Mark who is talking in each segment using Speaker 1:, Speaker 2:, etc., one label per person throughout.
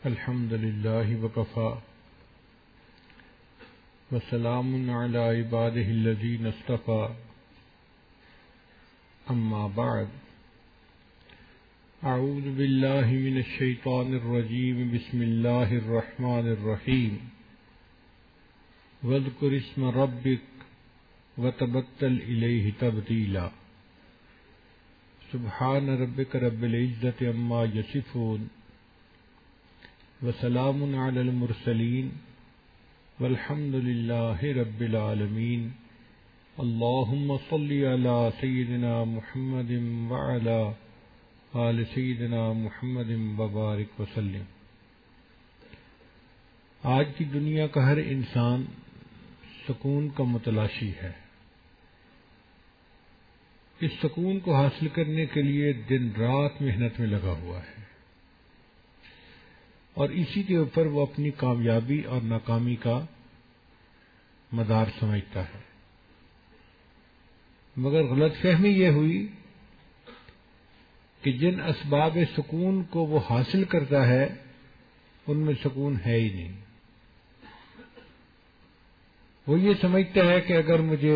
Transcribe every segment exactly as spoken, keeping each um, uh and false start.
Speaker 1: الحمد لله وكفى وسلام على عباده الذين اصطفى أما بعد أعوذ بالله من الشيطان الرجيم بسم الله الرحمن الرحيم واذكر اسم ربك وتبتل إليه تبتيلا سبحان ربك رب العزة عما يصفون وسلام على المرسلين والحمد لله رب العالمين اللهم صل على سيدنا محمد وعلى آل سيدنا محمد وبارك وسلم۔ آج کی دنیا کا ہر انسان سکون کا متلاشی ہے۔ اس سکون کو حاصل کرنے کے لیے دن رات محنت میں لگا ہوا ہے اور اسی کے اوپر وہ اپنی کامیابی اور ناکامی کا مدار سمجھتا ہے، مگر غلط فہمی یہ ہوئی کہ جن اسباب سکون کو وہ حاصل کرتا ہے ان میں سکون ہے ہی نہیں۔ وہ یہ سمجھتا ہے کہ اگر مجھے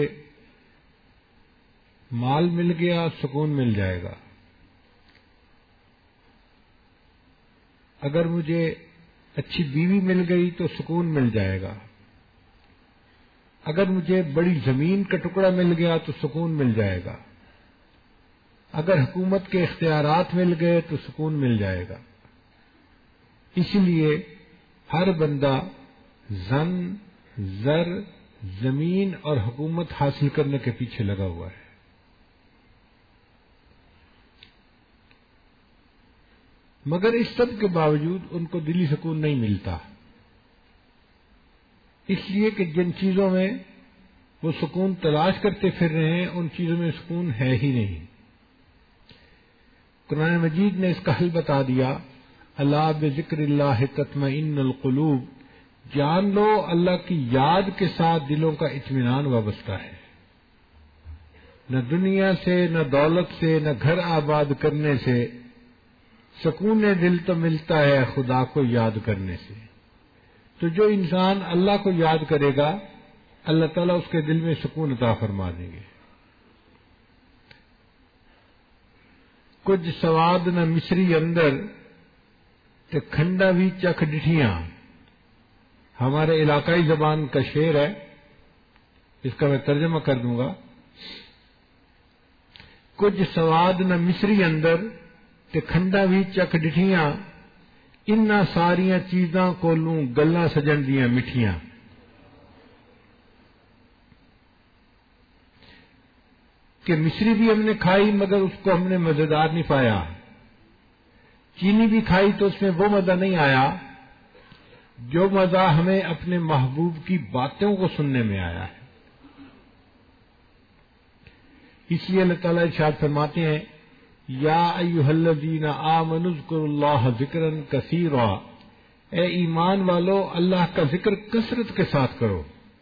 Speaker 1: مال مل گیا سکون مل جائے گا، اگر مجھے اچھی بیوی مل گئی تو سکون مل جائے گا، اگر مجھے بڑی زمین کا ٹکڑا مل گیا تو سکون مل جائے گا، اگر حکومت کے اختیارات مل گئے تو سکون مل جائے گا۔ اس لیے ہر بندہ زن، زر، زمین اور حکومت حاصل کرنے کے پیچھے لگا ہوا ہے۔ مگر اس سب کے باوجود ان کو دلی سکون نہیں ملتا، اس لیے کہ جن چیزوں میں وہ سکون تلاش کرتے پھر رہے ہیں ان چیزوں میں سکون ہے ہی نہیں۔ قرآن مجید نے اس کا حل بتا دیا، الا بذکر اللہ تطمئن القلوب، جان لو اللہ کی یاد کے ساتھ دلوں کا اطمینان وابستہ ہے۔ نہ دنیا سے، نہ دولت سے، نہ گھر آباد کرنے سے سکون دل تو ملتا ہے خدا کو یاد کرنے سے۔ تو جو انسان اللہ کو یاد کرے گا اللہ تعالیٰ اس کے دل میں سکون عطا فرما دیں گے۔ کچھ سواد نہ مصری اندر تے کھنڈا بھی چکھ ڈٹھیاں، ہمارے علاقائی زبان کا شعر ہے، اس کا میں ترجمہ کر دوں گا۔ کچھ سواد نہ مصری اندر تے کھنڈا بھی چکھ ڈٹھیاں، انہاں ساریاں چیزاں کولوں گلاں سجن دیاں مٹھیاں۔ کہ مصری بھی ہم نے کھائی مگر اس کو ہم نے مزیدار نہیں پایا، چینی بھی کھائی تو اس میں وہ مزہ نہیں آیا جو مزہ ہمیں اپنے محبوب کی باتوں کو سننے میں آیا ہے۔ اس لیے اللہ تعالیٰ ارشاد فرماتے ہیں، یا ایھا الذین آمنوا اذکروا اللہ ذکرا کثیرا، اے ایمان والو اللہ کا ذکر کثرت کے ساتھ کرو۔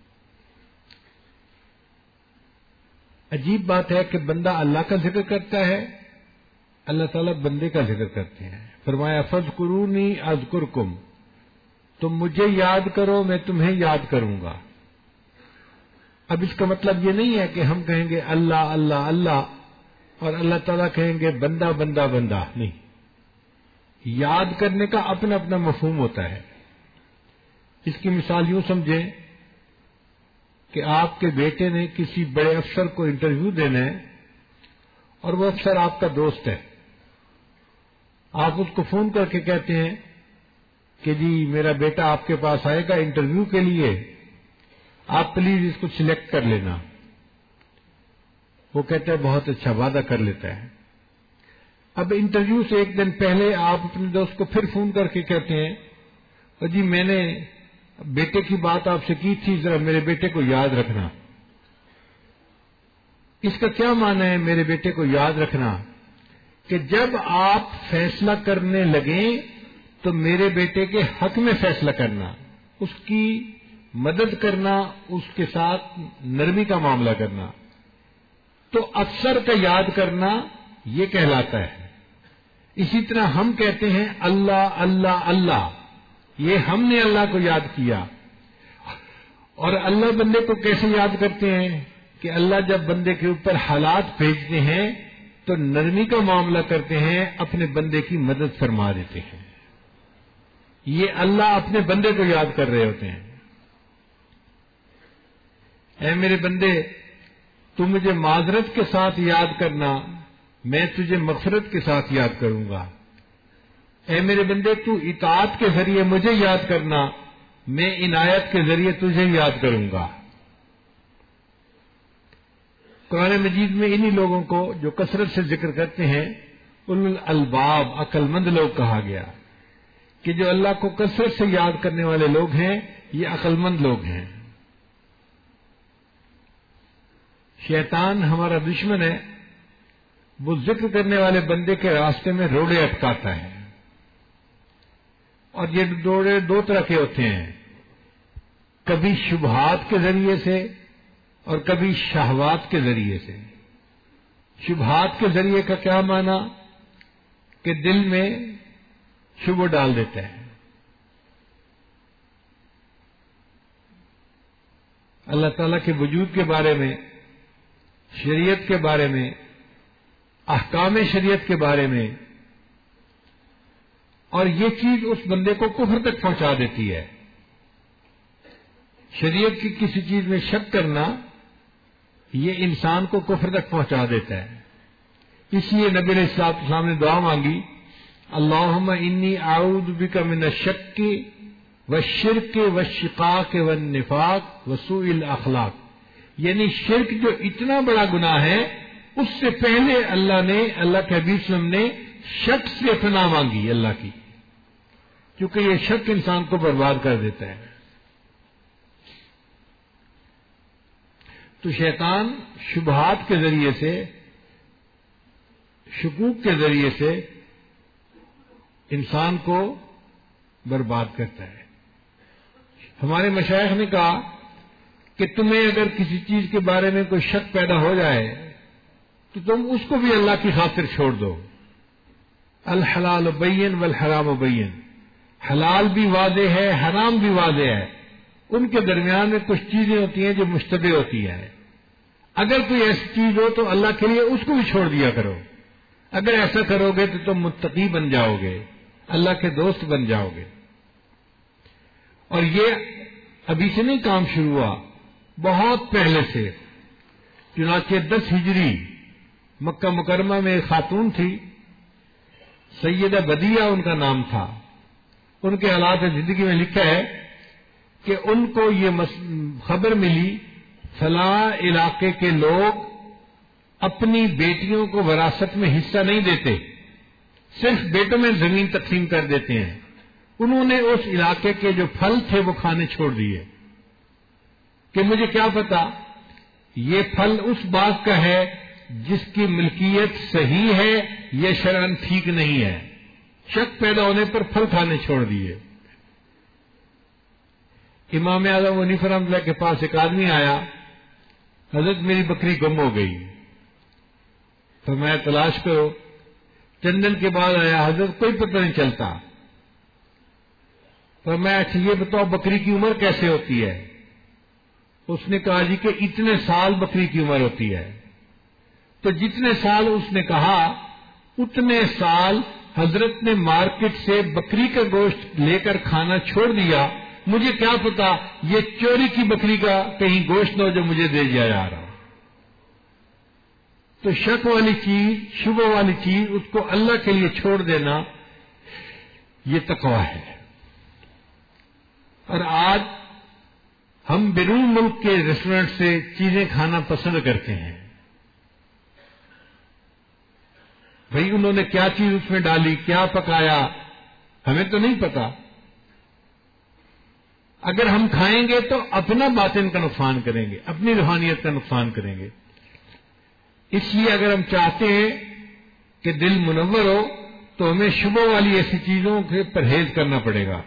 Speaker 1: عجیب بات ہے کہ بندہ اللہ کا ذکر کرتا ہے، اللہ تعالیٰ بندے کا ذکر کرتے ہیں۔ فرمایا فاذکرونی اذکرکم، تم مجھے یاد کرو میں تمہیں یاد کروں گا۔ اب اس کا مطلب یہ نہیں ہے کہ ہم کہیں گے اللہ اللہ اللہ اور اللہ تعالیٰ کہیں گے بندہ بندہ بندہ، نہیں۔ یاد کرنے کا اپنا اپنا مفہوم ہوتا ہے۔ اس کی مثال یوں سمجھیں کہ آپ کے بیٹے نے کسی بڑے افسر کو انٹرویو دینا ہے اور وہ افسر آپ کا دوست ہے، آپ اس کو فون کر کے کہتے ہیں کہ جی میرا بیٹا آپ کے پاس آئے گا انٹرویو کے لیے، آپ پلیز اس کو سلیکٹ کر لینا۔ وہ کہتا ہے بہت اچھا، وعدہ کر لیتا ہے۔ اب انٹرویو سے ایک دن پہلے آپ اپنے دوست کو پھر فون کر کے کہتے ہیں اور جی میں نے بیٹے کی بات آپ سے کی تھی، ذرا میرے بیٹے کو یاد رکھنا۔ اس کا کیا معنی ہے میرے بیٹے کو یاد رکھنا؟ کہ جب آپ فیصلہ کرنے لگیں تو میرے بیٹے کے حق میں فیصلہ کرنا، اس کی مدد کرنا، اس کے ساتھ نرمی کا معاملہ کرنا، تو افسر کا یاد کرنا یہ کہلاتا ہے۔ اسی طرح ہم کہتے ہیں اللہ اللہ اللہ، یہ ہم نے اللہ کو یاد کیا. اور اللہ بندے کو کیسے یاد کرتے ہیں کہ اللہ جب بندے کے اوپر حالات بھیجتے ہیں تو نرمی کا معاملہ کرتے ہیں, اپنے بندے کی مدد فرما دیتے ہیں. یہ اللہ اپنے بندے کو یاد کر رہے ہوتے ہیں. اے میرے بندے, تو مجھے معذرت کے ساتھ یاد کرنا, میں تجھے مغفرت کے ساتھ یاد کروں گا. اے میرے بندے, تو اطاعت کے ذریعے مجھے یاد کرنا, میں عنایت کے ذریعے تجھے یاد کروں گا. قرآن مجید میں انہی لوگوں کو جو کثرت سے ذکر کرتے ہیں اولو الالباب, عقل مند لوگ کہا گیا, کہ جو اللہ کو کثرت سے یاد کرنے والے لوگ ہیں یہ عقل مند لوگ ہیں. شیطان ہمارا دشمن ہے, وہ ذکر کرنے والے بندے کے راستے میں روڑے اٹکاتا ہے. اور یہ روڑے دو طرح کے ہوتے ہیں, کبھی شبہات کے ذریعے سے اور کبھی شہوات کے ذریعے سے. شبہات کے ذریعے کا کیا معنی کہ دل میں شبہ ڈال دیتا ہے. اللہ تعالیٰ کے وجود کے بارے میں, شریعت کے بارے میں, احکام شریعت کے بارے میں, اور یہ چیز اس بندے کو کفر تک پہنچا دیتی ہے. شریعت کی کسی چیز میں شک کرنا یہ انسان کو کفر تک پہنچا دیتا ہے. اس لیے نبی علیہ الصلوۃ والسلام نے دعا مانگی, اللہم انی اعوذ بک من الشک والشرک والشقاق والنفاق وسوء الاخلاق. یعنی شرک جو اتنا بڑا گناہ ہے, اس سے پہلے اللہ نے, اللہ کے حبیب صلی اللہ علیہ وسلم نے شک سے پناہ مانگی اللہ کی, کیونکہ یہ شک انسان کو برباد کر دیتا ہے. تو شیطان شبہات کے ذریعے سے, شکوک کے ذریعے سے انسان کو برباد کرتا ہے. ہمارے مشائخ نے کہا کہ تمہیں اگر کسی چیز کے بارے میں کوئی شک پیدا ہو جائے تو تم اس کو بھی اللہ کی خاطر چھوڑ دو. الحلال بین والحرام بین, حلال بھی واضح ہے, حرام بھی واضح ہے, ان کے درمیان میں کچھ چیزیں ہوتی ہیں جو مشتبہ ہوتی ہیں. اگر کوئی ایسی چیز ہو تو اللہ کے لیے اس کو بھی چھوڑ دیا کرو. اگر ایسا کرو گے تو تم متقی بن جاؤ گے, اللہ کے دوست بن جاؤ گے. اور یہ ابھی سے نہیں کام شروع ہوا, بہت پہلے سے. چنانچہ دس ہجری مکہ مکرمہ میں ایک خاتون تھی, سیدہ بدیہ ان کا نام تھا. ان کے حالات زندگی میں لکھا ہے کہ ان کو یہ خبر ملی فلاں علاقے کے لوگ اپنی بیٹیوں کو وراثت میں حصہ نہیں دیتے, صرف بیٹوں میں زمین تقسیم کر دیتے ہیں. انہوں نے اس علاقے کے جو پھل تھے وہ کھانے چھوڑ دیے کہ مجھے کیا پتا یہ پھل اس باغ کا ہے جس کی ملکیت صحیح ہے یا شرعن ٹھیک نہیں ہے. شک پیدا ہونے پر پھل کھانے چھوڑ دیے. امام اعظم حنیفہ رحمۃ اللہ کے پاس ایک آدمی آیا, حضرت میری بکری گم ہو گئی. تو میں تلاش کرو. چند دن کے بعد آیا, حضرت کوئی پتہ نہیں چلتا. تو میں اچھا یہ بتاؤ بکری کی عمر کیسے ہوتی ہے؟ اس نے کہا جی کہ اتنے سال بکری کی عمر ہوتی ہے. تو جتنے سال اس نے کہا اتنے سال حضرت نے مارکیٹ سے بکری کا گوشت لے کر کھانا چھوڑ دیا. مجھے کیا پتا یہ چوری کی بکری کا کہیں گوشت نہ ہو جو مجھے دے دیا جا رہا. تو شک والی چیز, شبہ والی چیز, اس کو اللہ کے لیے چھوڑ دینا یہ تقویٰ ہے. اور آج ہم بیرون ملک کے ریسٹورینٹ سے چیزیں کھانا پسند کرتے ہیں. بھئی انہوں نے کیا چیز اس میں ڈالی, کیا پکایا, ہمیں تو نہیں پتا. اگر ہم کھائیں گے تو اپنا باطن کا نقصان کریں گے, اپنی روحانیت کا نقصان کریں گے. اس لیے اگر ہم چاہتے ہیں کہ دل منور ہو تو ہمیں شبہ والی ایسی چیزوں سے پرہیز کرنا پڑے گا.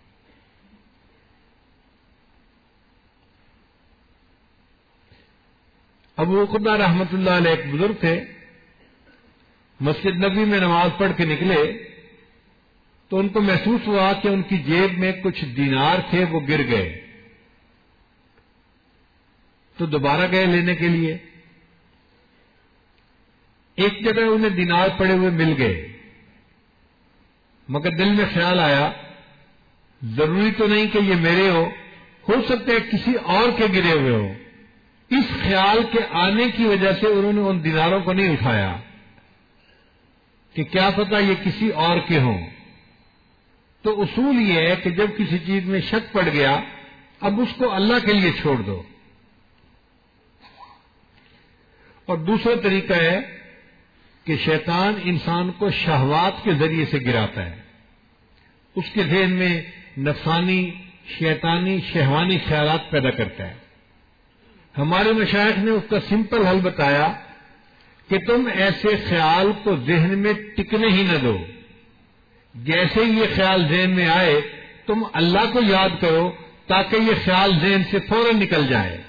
Speaker 1: ابو عقبہ رحمت اللہ علیہ ایک بزرگ تھے, مسجد نبی میں نماز پڑھ کے نکلے تو ان کو محسوس ہوا کہ ان کی جیب میں کچھ دینار تھے، وہ گر گئے، تو دوبارہ گئے لینے کے لیے۔ ایک جگہ انہیں دینار پڑے ہوئے مل گئے، مگر دل میں خیال آیا ضروری تو نہیں کہ یہ میرے ہو ہو سکتا ہے کسی اور کے گرے ہوئے ہو۔ اس خیال کے آنے کی وجہ سے انہوں نے ان دیناروں کو نہیں اٹھایا کہ کیا پتہ یہ کسی اور کے ہوں۔ تو اصول یہ ہے کہ جب کسی چیز میں شک پڑ گیا، اب اس کو اللہ کے لیے چھوڑ دو۔ اور دوسرا طریقہ ہے کہ شیطان انسان کو شہوات کے ذریعے سے گراتا ہے، اس کے ذہن میں نفسانی، شیطانی، شہوانی خیالات پیدا کرتا ہے۔ ہمارے مشائخ نے اس کا سمپل حل بتایا کہ تم ایسے خیال کو ذہن میں ٹکنے ہی نہ دو، جیسے یہ خیال ذہن میں آئے تم اللہ کو یاد کرو تاکہ یہ خیال ذہن سے فوراً نکل جائے۔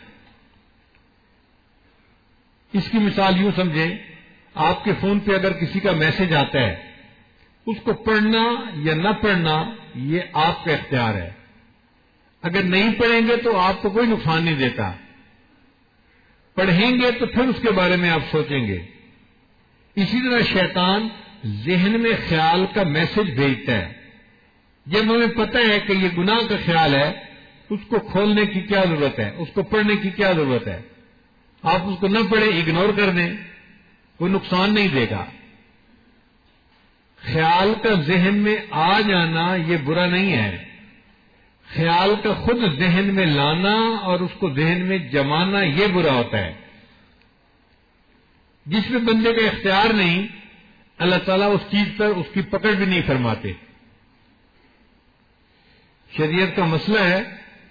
Speaker 1: اس کی مثال یوں سمجھیں، آپ کے فون پہ اگر کسی کا میسج آتا ہے، اس کو پڑھنا یا نہ پڑھنا یہ آپ کا اختیار ہے۔ اگر نہیں پڑھیں گے تو آپ کو کوئی نقصان نہیں دیتا، پڑھیں گے تو پھر اس کے بارے میں آپ سوچیں گے۔ اسی طرح شیطان ذہن میں خیال کا میسج بھیجتا ہے۔ جب ہمیں پتہ ہے کہ یہ گناہ کا خیال ہے، اس کو کھولنے کی کیا ضرورت ہے، اس کو پڑھنے کی کیا ضرورت ہے؟ آپ اس کو نہ پڑھیں، اگنور کر دیں، کوئی نقصان نہیں دے گا۔ خیال کا ذہن میں آ جانا یہ برا نہیں ہے، خیال کا خود ذہن میں لانا اور اس کو ذہن میں جمانا یہ برا ہوتا ہے۔ جس میں بندے کا اختیار نہیں، اللہ تعالیٰ اس چیز پر اس کی پکڑ بھی نہیں فرماتے۔ شریعت کا مسئلہ ہے،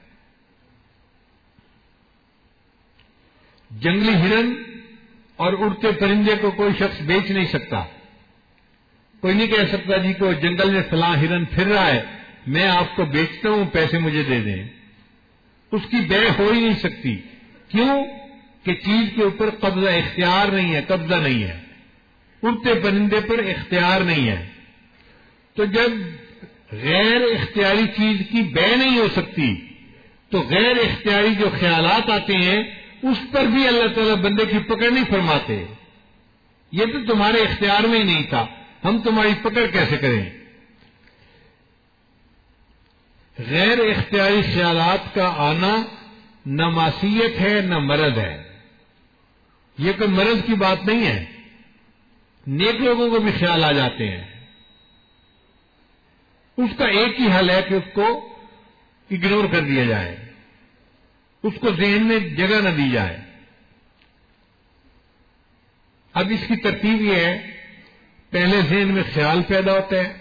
Speaker 1: جنگلی ہرن اور اڑتے پرندے کو کوئی شخص بیچ نہیں سکتا۔ کوئی نہیں کہہ سکتا جی کہ جنگل میں فلاں ہرن پھر رہا ہے، میں آپ کو بیچتا ہوں، پیسے مجھے دے دیں۔ اس کی بے ہو ہی نہیں سکتی۔ کیوں؟ کہ چیز کے اوپر قبضہ اختیار نہیں ہے، قبضہ نہیں ہے، اڑتے پرندے پر اختیار نہیں ہے۔ تو جب غیر اختیاری چیز کی بے نہیں ہو سکتی تو غیر اختیاری جو خیالات آتے ہیں اس پر بھی اللہ تعالیٰ بندے کی پکڑ نہیں فرماتے۔ یہ تو تمہارے اختیار میں ہی نہیں تھا، ہم تمہاری پکڑ کیسے کریں؟ غیر اختیاری خیالات کا آنا نہ معصیت ہے نہ مرض ہے، یہ کوئی مرض کی بات نہیں ہے۔ نیک لوگوں کو بھی خیال آ جاتے ہیں، اس کا ایک ہی حل ہے کہ اس کو اگنور کر دیا جائے، اس کو ذہن میں جگہ نہ دی جائے۔ اب اس کی ترتیب یہ ہے، پہلے ذہن میں خیال پیدا ہوتا ہے،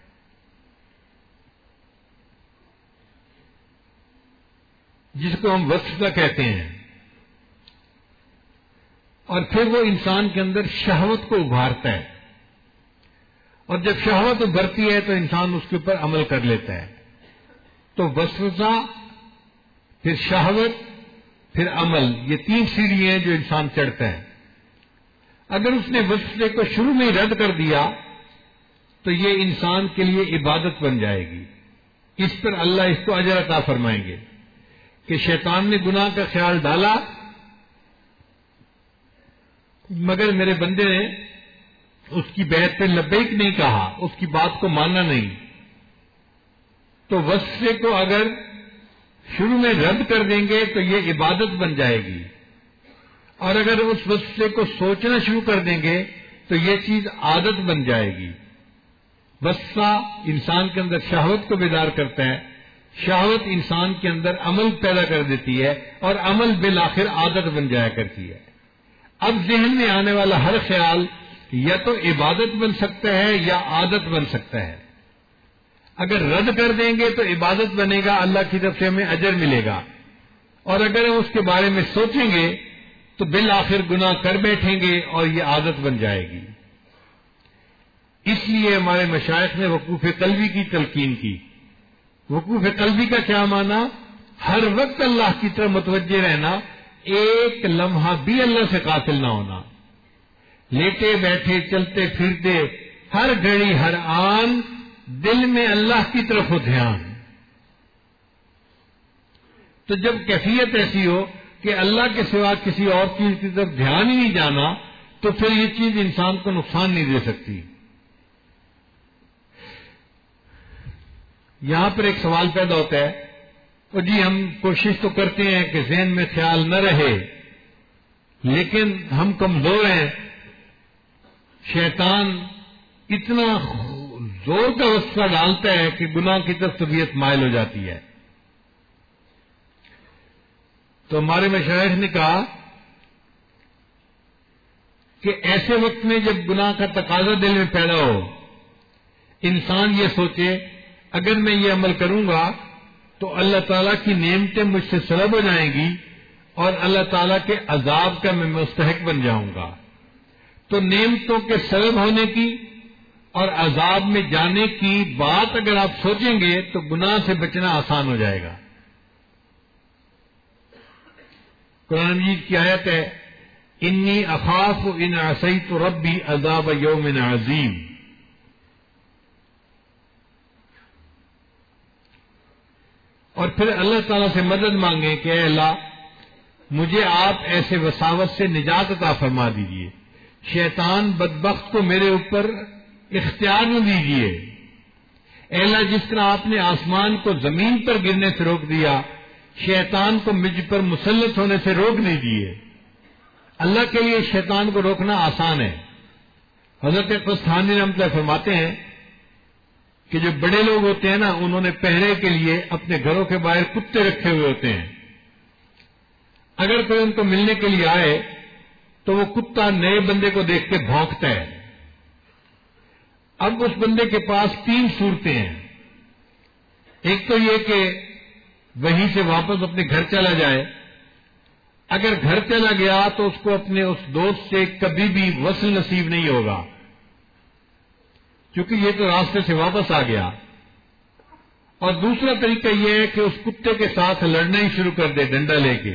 Speaker 1: جس کو ہم وسوسہ کہتے ہیں، اور پھر وہ انسان کے اندر شہوت کو ابھارتا ہے، اور جب شہوت ابھرتی ہے تو انسان اس کے اوپر عمل کر لیتا ہے۔ تو وسوسہ، پھر شہوت، پھر عمل، یہ تین سیڑھی ہیں جو انسان چڑھتا ہے۔ اگر اس نے وسوسے کو شروع میں ہی رد کر دیا تو یہ انسان کے لیے عبادت بن جائے گی، اس پر اللہ اس کو اجر عطا فرمائیں گے کہ شیطان نے گناہ کا خیال ڈالا مگر میرے بندے نے اس کی بیعت پہ لبیک نہیں کہا، اس کی بات کو ماننا نہیں۔ تو وسوسے کو اگر شروع میں رد کر دیں گے تو یہ عبادت بن جائے گی، اور اگر اس وسوسے کو سوچنا شروع کر دیں گے تو یہ چیز عادت بن جائے گی۔ وسوسہ انسان کے اندر شہوت کو بیدار کرتا ہے، شہوت انسان کے اندر عمل پیدا کر دیتی ہے، اور عمل بالآخر عادت بن جایا کرتی ہے۔ اب ذہن میں آنے والا ہر خیال یا تو عبادت بن سکتا ہے یا عادت بن سکتا ہے۔ اگر رد کر دیں گے تو عبادت بنے گا، اللہ کی طرف سے ہمیں اجر ملے گا، اور اگر ہم اس کے بارے میں سوچیں گے تو بالآخر گناہ کر بیٹھیں گے اور یہ عادت بن جائے گی۔ اس لیے ہمارے مشائخ نے وقوف قلبی کی تلقین کی۔ وقوف قلبی کا کیا معنی؟ ہر وقت اللہ کی طرف متوجہ رہنا، ایک لمحہ بھی اللہ سے غافل نہ ہونا، لیٹے بیٹھے چلتے پھرتے ہر گھڑی ہر آن دل میں اللہ کی طرف ہو دھیان. تو جب کیفیت ایسی ہو کہ اللہ کے سوا کسی اور چیز کی طرف دھیان ہی نہیں جانا, تو پھر یہ چیز انسان کو نقصان نہیں دے سکتی. یہاں پر ایک سوال پیدا ہوتا ہے, اور جی ہم کوشش تو کرتے ہیں کہ ذہن میں خیال نہ رہے, لیکن ہم کمزور ہیں. شیطان اتنا زور کا وسوسہ ڈالتا ہے کہ گناہ کی طرف طبیعت مائل ہو جاتی ہے. تو ہمارے مشائخ نے کہا کہ ایسے وقت میں جب گناہ کا تقاضا دل میں پیدا ہو, انسان یہ سوچے اگر میں یہ عمل کروں گا تو اللہ تعالیٰ کی نعمتیں مجھ سے سلب ہو جائیں گی اور اللہ تعالیٰ کے عذاب کا میں مستحق بن جاؤں گا. تو نعمتوں کے سلب ہونے کی اور عذاب میں جانے کی بات اگر آپ سوچیں گے تو گناہ سے بچنا آسان ہو جائے گا. قرآن مجید کی آیت ہے, انی اخاف ان عصیت ربی عذاب یوم عظیم. اور پھر اللہ تعالیٰ سے مدد مانگیں کہ اے اللہ مجھے آپ ایسے وساوس سے نجات عطا فرما دیجیے, شیطان بدبخت کو میرے اوپر اختیار نہ دیجیے. اے اللہ جس طرح آپ نے آسمان کو زمین پر گرنے سے روک دیا, شیطان کو مجھ پر مسلط ہونے سے روک نہیں دیے. اللہ کے لیے شیطان کو روکنا آسان ہے. حضرت قسطلانی رحمۃ اللہ فرماتے ہیں کہ جو بڑے لوگ ہوتے ہیں نا, انہوں نے پہرے کے لیے اپنے گھروں کے باہر کتے رکھے ہوئے ہوتے ہیں. اگر کوئی ان کو ملنے کے لیے آئے تو وہ کتا نئے بندے کو دیکھ کے بھونکتا ہے. اب اس بندے کے پاس تین صورتیں ہیں. ایک تو یہ کہ وہیں سے واپس اپنے گھر چلا جائے. اگر گھر چلا گیا تو اس کو اپنے اس دوست سے کبھی بھی وصل نصیب نہیں ہوگا, کیونکہ یہ تو راستے سے واپس آ گیا. اور دوسرا طریقہ یہ ہے کہ اس کتے کے ساتھ لڑنا ہی شروع کر دے ڈنڈا لے کے.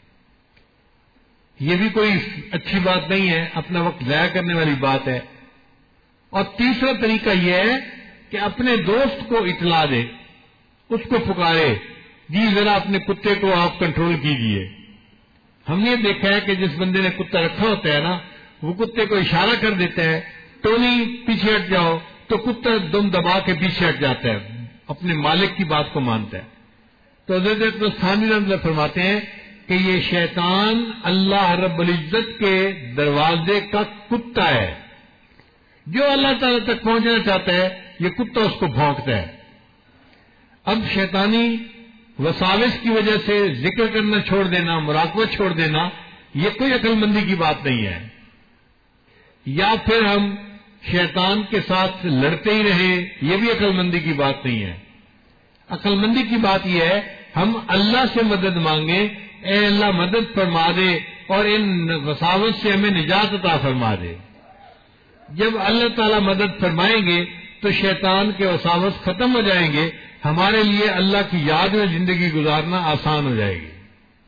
Speaker 1: یہ بھی کوئی اچھی بات نہیں ہے, اپنا وقت ضائع کرنے والی بات ہے. اور تیسرا طریقہ یہ ہے کہ اپنے دوست کو اطلاع دے, اس کو پکارے, جی ذرا اپنے کتے کو آپ کنٹرول کیجئے. ہم نے دیکھا ہے کہ جس بندے نے کتا رکھا ہوتا ہے نا, وہ کتے کو اشارہ کر دیتا ہے, ٹونی پیچھے ہٹ جاؤ, تو کتا دم دبا کے پیچھے ہٹ جاتا ہے, اپنے مالک کی بات کو مانتا ہے. تو حضرت قسطلانی رحمۃ اللہ فرماتے ہیں کہ یہ شیطان اللہ رب العزت کے دروازے کا کتا ہے. جو اللہ تعالی تک پہنچنا چاہتا ہے یہ کتا اس کو بھونکتا ہے. اب شیطانی وساوس کی وجہ سے ذکر کرنا چھوڑ دینا, مراقبہ چھوڑ دینا, یہ کوئی عقل مندی کی بات نہیں ہے. یا پھر ہم شیطان کے ساتھ لڑتے ہی رہے, یہ بھی عقل مندی کی بات نہیں ہے. عقل مندی کی بات یہ ہے ہم اللہ سے مدد مانگیں, اے اللہ مدد فرما دے اور ان وساوس سے ہمیں نجات عطا فرما دے. جب اللہ تعالیٰ مدد فرمائیں گے تو شیطان کے وساوس ختم ہو جائیں گے, ہمارے لیے اللہ کی یاد میں زندگی گزارنا آسان ہو جائے گی.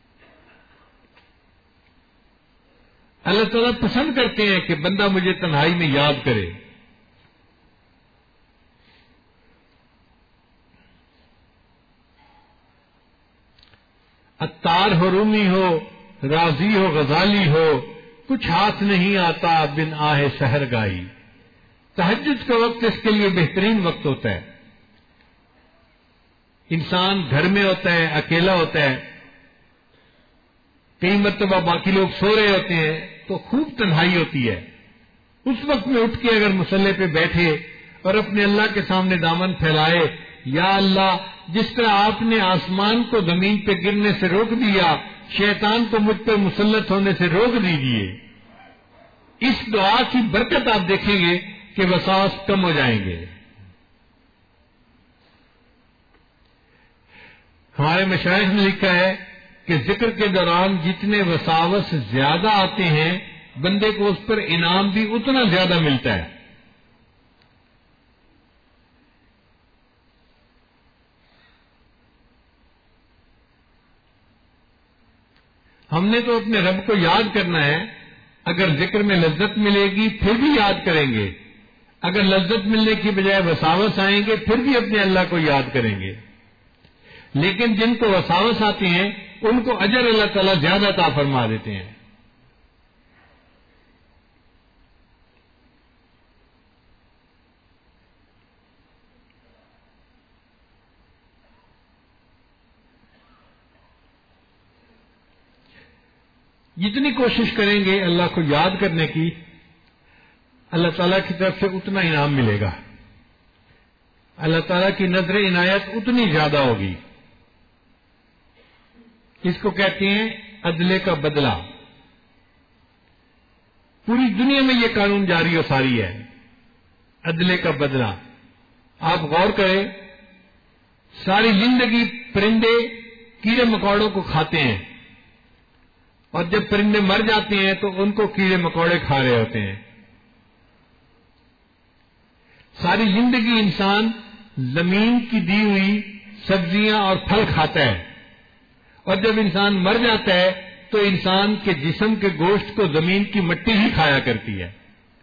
Speaker 1: اللہ تعالیٰ پسند کرتے ہیں کہ بندہ مجھے تنہائی میں یاد کرے. عطار ہو, رومی ہو, رازی ہو, غزالی ہو, کچھ ہاتھ نہیں آتا بن آہ سحر گائی. تہجد کا وقت اس کے لیے بہترین وقت ہوتا ہے. انسان گھر میں ہوتا ہے, اکیلا ہوتا ہے, کئی مرتبہ باقی لوگ سو رہے ہوتے ہیں تو خوب تنہائی ہوتی ہے. اس وقت میں اٹھ کے اگر مصلے پہ بیٹھے اور اپنے اللہ کے سامنے دامن پھیلائے, یا اللہ جس طرح آپ نے آسمان کو زمین پہ گرنے سے روک دیا, شیطان کو مجھ پر مسلط ہونے سے روک دیجیے. اس دعا کی برکت آپ دیکھیں گے کہ وسواس کم ہو جائیں گے. ہمارے مشائخ نے لکھا ہے کہ ذکر کے دوران جتنے وساوس زیادہ آتے ہیں بندے کو اس پر انعام بھی اتنا زیادہ ملتا ہے. ہم نے تو اپنے رب کو یاد کرنا ہے. اگر ذکر میں لذت ملے گی پھر بھی یاد کریں گے, اگر لذت ملنے کی بجائے وساوس آئیں گے پھر بھی اپنے اللہ کو یاد کریں گے، لیکن جن کو وساوس آتے ہیں ان کو اجر اللہ تعالیٰ زیادہ عطا فرما دیتے ہیں۔ جتنی کوشش کریں گے اللہ کو یاد کرنے کی، اللہ تعالیٰ کی طرف سے اتنا انعام ملے گا، اللہ تعالیٰ کی نظر عنایت اتنی زیادہ ہوگی۔ اس کو کہتے ہیں عدلے کا بدلہ۔ پوری دنیا میں یہ قانون جاری و ساری ہے، عدلے کا بدلہ۔ آپ غور کریں، ساری زندگی پرندے کیڑے مکوڑوں کو کھاتے ہیں، اور جب پرندے مر جاتے ہیں تو ان کو کیڑے مکوڑے کھا رہے ہوتے ہیں۔ ساری زندگی انسان زمین کی دی ہوئی سبزیاں اور پھل کھاتا ہے، اور جب انسان مر جاتا ہے تو انسان کے جسم کے گوشت کو زمین کی مٹی ہی کھایا کرتی ہے۔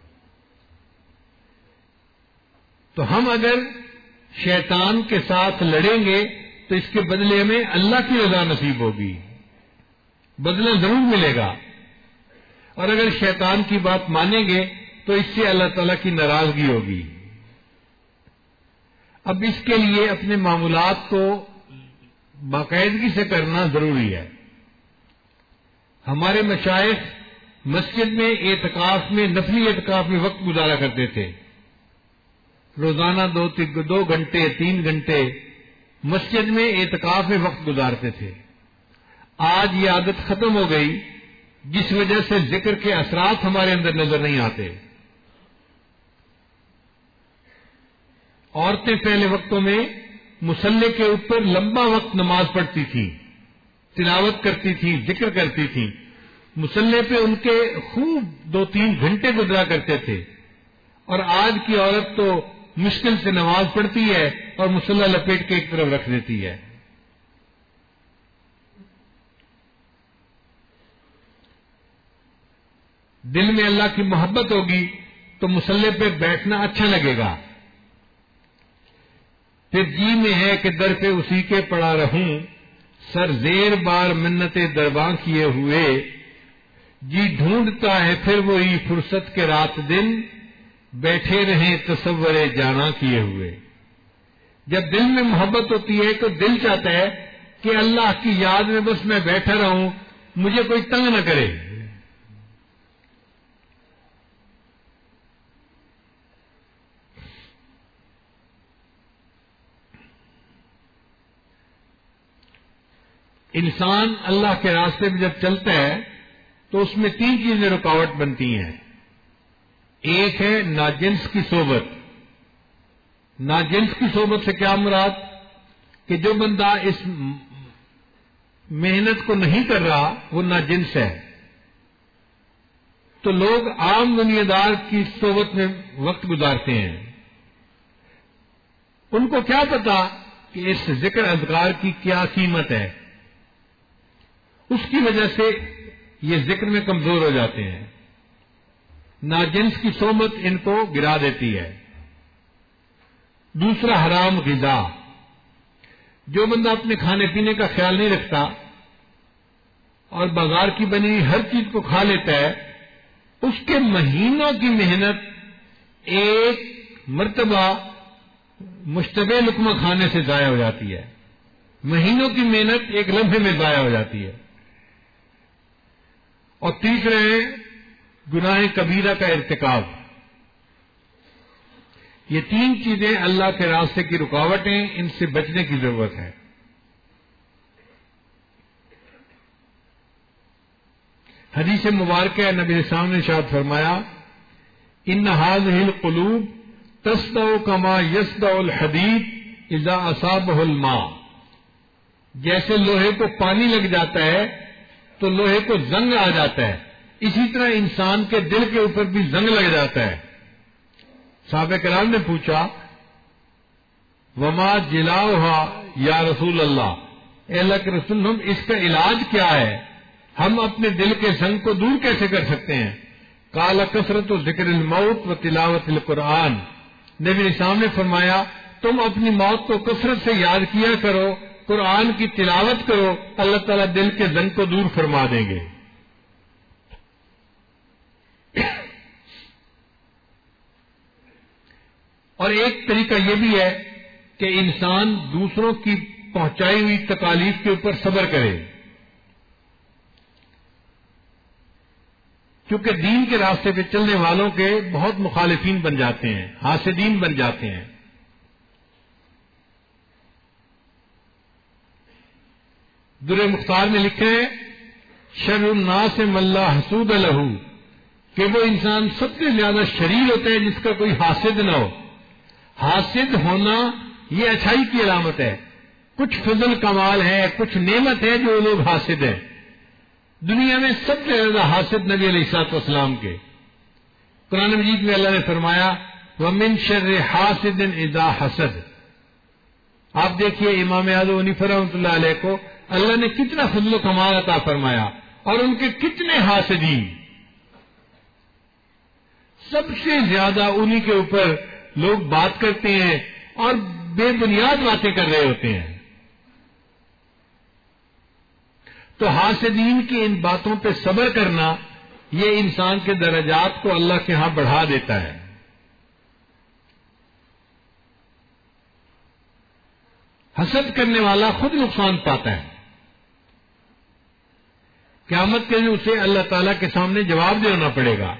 Speaker 1: تو ہم اگر شیطان کے ساتھ لڑیں گے تو اس کے بدلے میں اللہ کی رضا نصیب ہوگی، بدلہ ضرور ملے گا، اور اگر شیطان کی بات مانیں گے تو اس سے اللہ تعالیٰ کی ناراضگی ہوگی۔ اب اس کے لیے اپنے معمولات کو باقاعدگی سے کرنا ضروری ہے۔ ہمارے مشائخ مسجد میں اعتکاف میں نفلی اعتکاف میں وقت گزارا کرتے تھے، روزانہ دو دو گھنٹے تین گھنٹے مسجد میں اعتکاف میں وقت گزارتے تھے۔ آج یہ عادت ختم ہو گئی، جس وجہ سے ذکر کے اثرات ہمارے اندر نظر نہیں آتے۔ عورتیں پہلے وقتوں میں مصلی کے اوپر لمبا وقت نماز پڑھتی تھی، تلاوت کرتی تھی، ذکر کرتی تھی، مصلی پہ ان کے خوب دو تین گھنٹے گزرا کرتے تھے، اور آج کی عورت تو مشکل سے نماز پڑھتی ہے اور مصلی لپیٹ کے ایک طرف رکھ دیتی ہے۔ دل میں اللہ کی محبت ہوگی تو مصلی پہ بیٹھنا اچھا لگے گا۔ پھر جی میں ہے کہ در پہ اسی کے پڑا رہوں، سر زیر بار منت درباں کیے ہوئے، جی ڈھونڈتا ہے پھر وہی فرصت کے رات دن، بیٹھے رہیں تصور جانا کیے ہوئے۔ جب دل میں محبت ہوتی ہے تو دل چاہتا ہے کہ اللہ کی یاد میں بس میں بیٹھا رہوں، مجھے کوئی تنگ نہ کرے۔ انسان اللہ کے راستے میں جب چلتا ہے تو اس میں تین چیزیں رکاوٹ بنتی ہیں۔ ایک ہے ناجنس کی صحبت۔ ناجنس کی صحبت سے کیا مراد؟ کہ جو بندہ اس محنت کو نہیں کر رہا وہ ناجنس ہے۔ تو لوگ عام دنیا دار کی صحبت میں وقت گزارتے ہیں، ان کو کیا پتا کہ اس ذکر اذکار کی کیا قیمت ہے، اس کی وجہ سے یہ ذکر میں کمزور ہو جاتے ہیں۔ ناجنس کی صحبت ان کو گرا دیتی ہے۔ دوسرا حرام غذا۔ جو بندہ اپنے کھانے پینے کا خیال نہیں رکھتا اور بازار کی بنی ہوئی ہر چیز کو کھا لیتا ہے، اس کے مہینوں کی محنت ایک مرتبہ مشتبہ لقمہ کھانے سے ضائع ہو جاتی ہے۔ مہینوں کی محنت ایک لمحے میں ضائع ہو جاتی ہے۔ اور تیسرے ہے گناہ کبیرہ کا ارتکاب۔ یہ تین چیزیں اللہ کے راستے کی رکاوٹیں، ان سے بچنے کی ضرورت ہے۔ حدیث مبارکہ نبی السلام نے ارشاد فرمایا، ان هذه القلوب تصدع كما يصدع الحديد اذا اصابه الماء۔ جیسے لوہے کو پانی لگ جاتا ہے تو لوہے کو زنگ آ جاتا ہے، اسی طرح انسان کے دل کے اوپر بھی زنگ لگ جاتا ہے۔ صحابہ کرام نے پوچھا، وما جلاؤها یا رسول اللہ، اے اللہ کے رسول، ہم اس کا علاج کیا ہے؟ ہم اپنے دل کے زنگ کو دور کیسے کر سکتے ہیں؟ قال کثرت ذکر الموت و تلاوت القرآن، نبی اسلام نے فرمایا تم اپنی موت کو کثرت سے یاد کیا کرو، قرآن کی تلاوت کرو، اللہ تعالیٰ دل کے زنگ کو دور فرما دیں گے۔ اور ایک طریقہ یہ بھی ہے کہ انسان دوسروں کی پہنچائی ہوئی تکالیف کے اوپر صبر کرے، کیونکہ دین کے راستے پہ چلنے والوں کے بہت مخالفین بن جاتے ہیں، حاسدین بن جاتے ہیں۔ در مختار نے لکھا ہے شر الناس من لا حسود لہ، کہ وہ انسان سب سے زیادہ شریر ہوتا ہے جس کا کوئی حاسد نہ ہو۔ حاسد ہونا یہ اچھائی کی علامت ہے، کچھ فضل کمال ہے، کچھ نعمت ہے جو لوگ حاسد ہیں۔ دنیا میں سب سے زیادہ حاسد نبی علیہ الصلوۃ والسلام کے۔ قرآن مجید میں اللہ نے فرمایا وَمِن شَرِّ حَاسِدٍ إِذَا حَسَدَ۔ آپ دیکھیے امام اعظم حنیفہ رحمۃ اللہ علیہ کو اللہ نے کتنا فضل و کمال عطا فرمایا، اور ان کے کتنے حاسدین، سب سے زیادہ انہی کے اوپر لوگ بات کرتے ہیں اور بے بنیاد باتیں کر رہے ہوتے ہیں۔ تو حاسدین کی ان باتوں پہ صبر کرنا یہ انسان کے درجات کو اللہ کے ہاں بڑھا دیتا ہے۔ حسد کرنے والا خود نقصان پاتا ہے، قیامت کے دن اسے اللہ تعالیٰ کے سامنے جواب دینا پڑے گا۔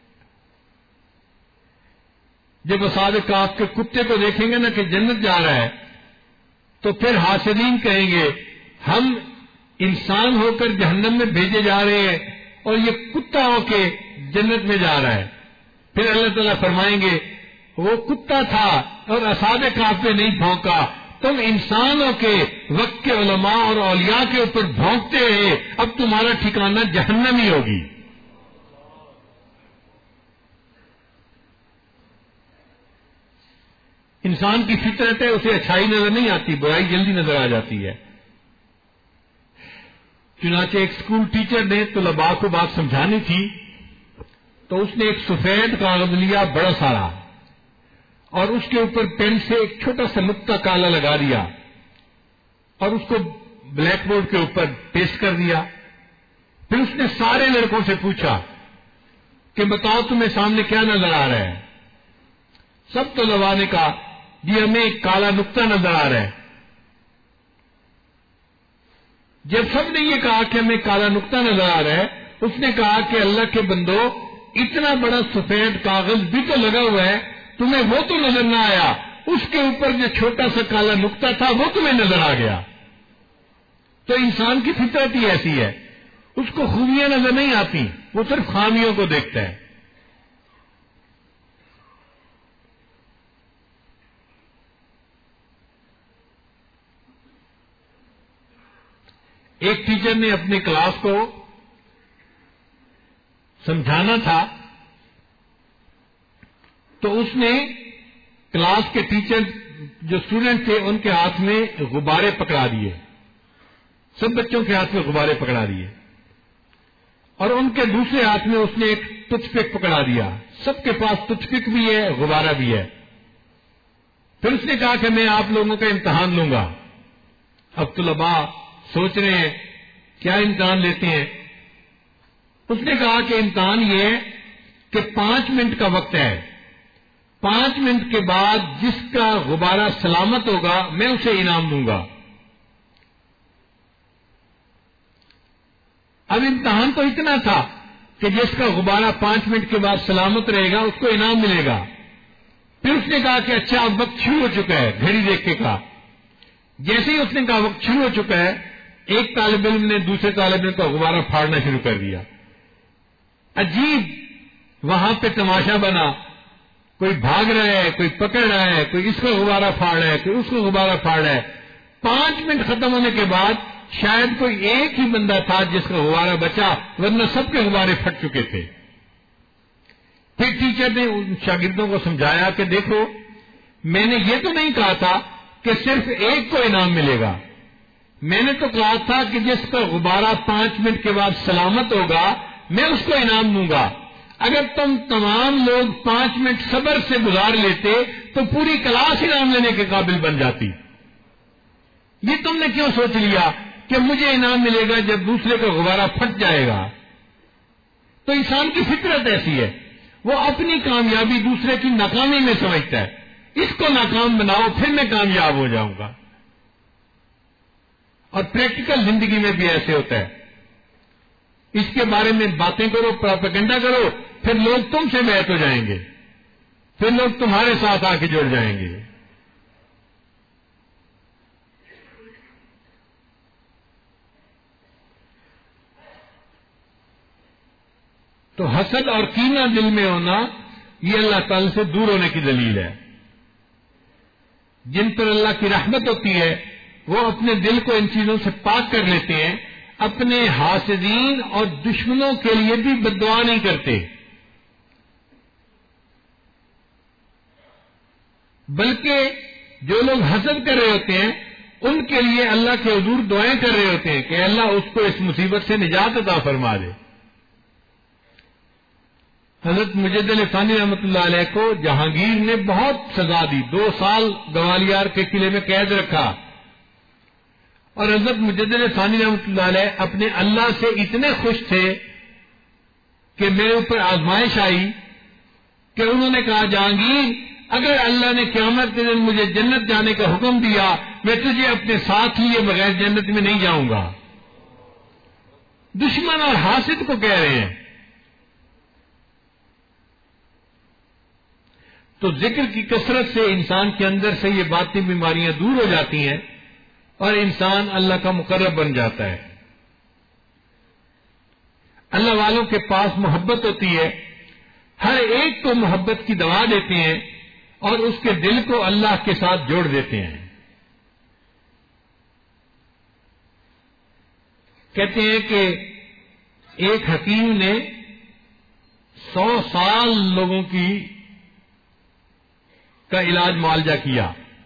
Speaker 1: جب اصحاب کہف کے کتے کو دیکھیں گے نا کہ جنت جا رہا ہے، تو پھر حاسدین کہیں گے ہم انسان ہو کر جہنم میں بھیجے جا رہے ہیں اور یہ کتا ہو کے جنت میں جا رہا ہے۔ پھر اللہ تعالیٰ فرمائیں گے وہ کتا تھا اور اصحاب کہف پہ نہیں بھونکا، تم انسانوں کے وقت کے علماء اور اولیاء کے اوپر بھونکتے رہے، اب تمہارا ٹھکانہ جہنم ہی ہوگی۔ انسان کی فطرت ہے، اسے اچھائی نظر نہیں آتی، برائی جلدی نظر آ جاتی ہے۔ چنانچہ ایک اسکول ٹیچر نے طلباء کو بات سمجھانی تھی، تو اس نے ایک سفید کاغذ لیا بڑا سارا، اور اس کے اوپر پین سے ایک چھوٹا سا نقطہ کالا لگا دیا، اور اس کو بلیک بورڈ کے اوپر پیسٹ کر دیا۔ پھر اس نے سارے لڑکوں سے پوچھا کہ بتاؤ تمہیں سامنے کیا نظر آ رہا ہے؟ سب طلباء نے کہا جی ہمیں ایک کالا نقطہ نظر آ رہا ہے۔ جب سب نے یہ کہا کہ ہمیں کالا نقطہ نظر آ رہا ہے، اس نے کہا کہ اللہ کے بندو اتنا بڑا سفید کاغذ بھی تو لگا ہوا ہے، تمہیں وہ تو نظر نہ آیا، اس کے اوپر جو چھوٹا سا کالا نقطہ تھا وہ تمہیں نظر آ گیا۔ تو انسان کی فطرت ہی ایسی ہے، اس کو خوبیاں نظر نہیں آتی، وہ صرف خامیوں کو دیکھتا ہے۔ ایک ٹیچر نے اپنی کلاس کو سمجھانا تھا، تو اس نے کلاس کے ٹیچر جو اسٹوڈنٹ تھے ان کے ہاتھ میں غبارے پکڑا دیے، سب بچوں کے ہاتھ میں غبارے پکڑا دیے، اور ان کے دوسرے ہاتھ میں اس نے ایک ٹچ پک پکڑا دیا۔ سب کے پاس ٹچ پک بھی ہے، غبارہ بھی ہے۔ پھر اس نے کہا کہ میں آپ لوگوں کا امتحان لوں گا۔ اب طلباء سوچ رہے ہیں کیا امتحان لیتے ہیں؟ اس نے کہا کہ امتحان یہ ہے کہ پانچ منٹ کا وقت ہے، پانچ منٹ کے بعد جس کا غبارہ سلامت ہوگا میں اسے انعام دوں گا۔ اب امتحان تو اتنا تھا کہ جس کا غبارہ پانچ منٹ کے بعد سلامت رہے گا اس کو انعام ملے گا۔ پھر اس نے کہا کہ اچھا اب وقت شروع ہو چکا ہے، گھڑی دیکھ کے کہا۔ جیسے ہی اس نے کہا وقت شروع ہو چکا ہے، ایک طالب علم نے دوسرے طالب علم کا غبارہ پھاڑنا شروع کر دیا۔ عجیب وہاں پہ تماشا بنا، کوئی بھاگ رہا ہے، کوئی پکڑ رہا ہے، کوئی اس کا غبارہ پھاڑ رہا ہے، کوئی اس کا غبارہ پھاڑ رہا ہے۔ پانچ منٹ ختم ہونے کے بعد شاید کوئی ایک ہی بندہ تھا جس کا غبارہ بچا، ورنہ سب کے غبارے پھٹ چکے تھے۔ پھر ٹیچر نے ان شاگردوں کو سمجھایا کہ دیکھو میں نے یہ تو نہیں کہا تھا کہ صرف ایک کو انعام ملے گا، میں نے تو کہا تھا کہ جس کا غبارہ پانچ منٹ کے بعد سلامت ہوگا میں اس کو انعام دوں گا۔ اگر تم تمام لوگ پانچ منٹ صبر سے گزار لیتے تو پوری کلاس انعام لینے کے قابل بن جاتی. یہ تم نے کیوں سوچ لیا کہ مجھے انعام ملے گا جب دوسرے کا غبارہ پھٹ جائے گا؟ تو انسان کی فطرت ایسی ہے، وہ اپنی کامیابی دوسرے کی ناکامی میں سمجھتا ہے. اس کو ناکام بناؤ پھر میں کامیاب ہو جاؤں گا. اور پریکٹیکل زندگی میں بھی ایسے ہوتا ہے. اس کے بارے میں باتیں کرو، پروپیگنڈا کرو، پھر لوگ تم سے بیعت ہو جائیں گے، پھر لوگ تمہارے ساتھ آ کے جڑ جائیں گے. تو حسد اور کینہ دل میں ہونا یہ اللہ تعالی سے دور ہونے کی دلیل ہے. جن پر اللہ کی رحمت ہوتی ہے وہ اپنے دل کو ان چیزوں سے پاک کر لیتے ہیں، اپنے حاسدین اور دشمنوں کے لیے بھی بد دعا نہیں کرتے، بلکہ جو لوگ حسد کر رہے ہوتے ہیں ان کے لیے اللہ کے حضور دعائیں کر رہے ہوتے ہیں کہ اللہ اس کو اس مصیبت سے نجات عطا فرما دے. حضرت مجد علی ثانی رحمۃ اللہ علیہ کو جہانگیر نے بہت سزا دی، دو سال گوالیار کے قلعے میں قید رکھا، اور حضرت مجد علی ثانی رحمۃ اللہ علیہ اپنے اللہ سے اتنے خوش تھے کہ میرے اوپر آزمائش آئی کہ انہوں نے کہا جہانگیر اگر اللہ نے قیامت کے دن مجھے جنت جانے کا حکم دیا میں تجھے اپنے ساتھ لیے بغیر جنت میں نہیں جاؤں گا. دشمن اور حاسد کو کہہ رہے ہیں. تو ذکر کی کثرت سے انسان کے اندر سے یہ باطنی بیماریاں دور ہو جاتی ہیں اور انسان اللہ کا مقرب بن جاتا ہے. اللہ والوں کے پاس محبت ہوتی ہے، ہر ایک کو محبت کی دوا دیتے ہیں اور اس کے دل کو اللہ کے ساتھ جوڑ دیتے ہیں. کہتے ہیں کہ ایک حکیم نے سو سال لوگوں کی کا علاج معالجہ کیا.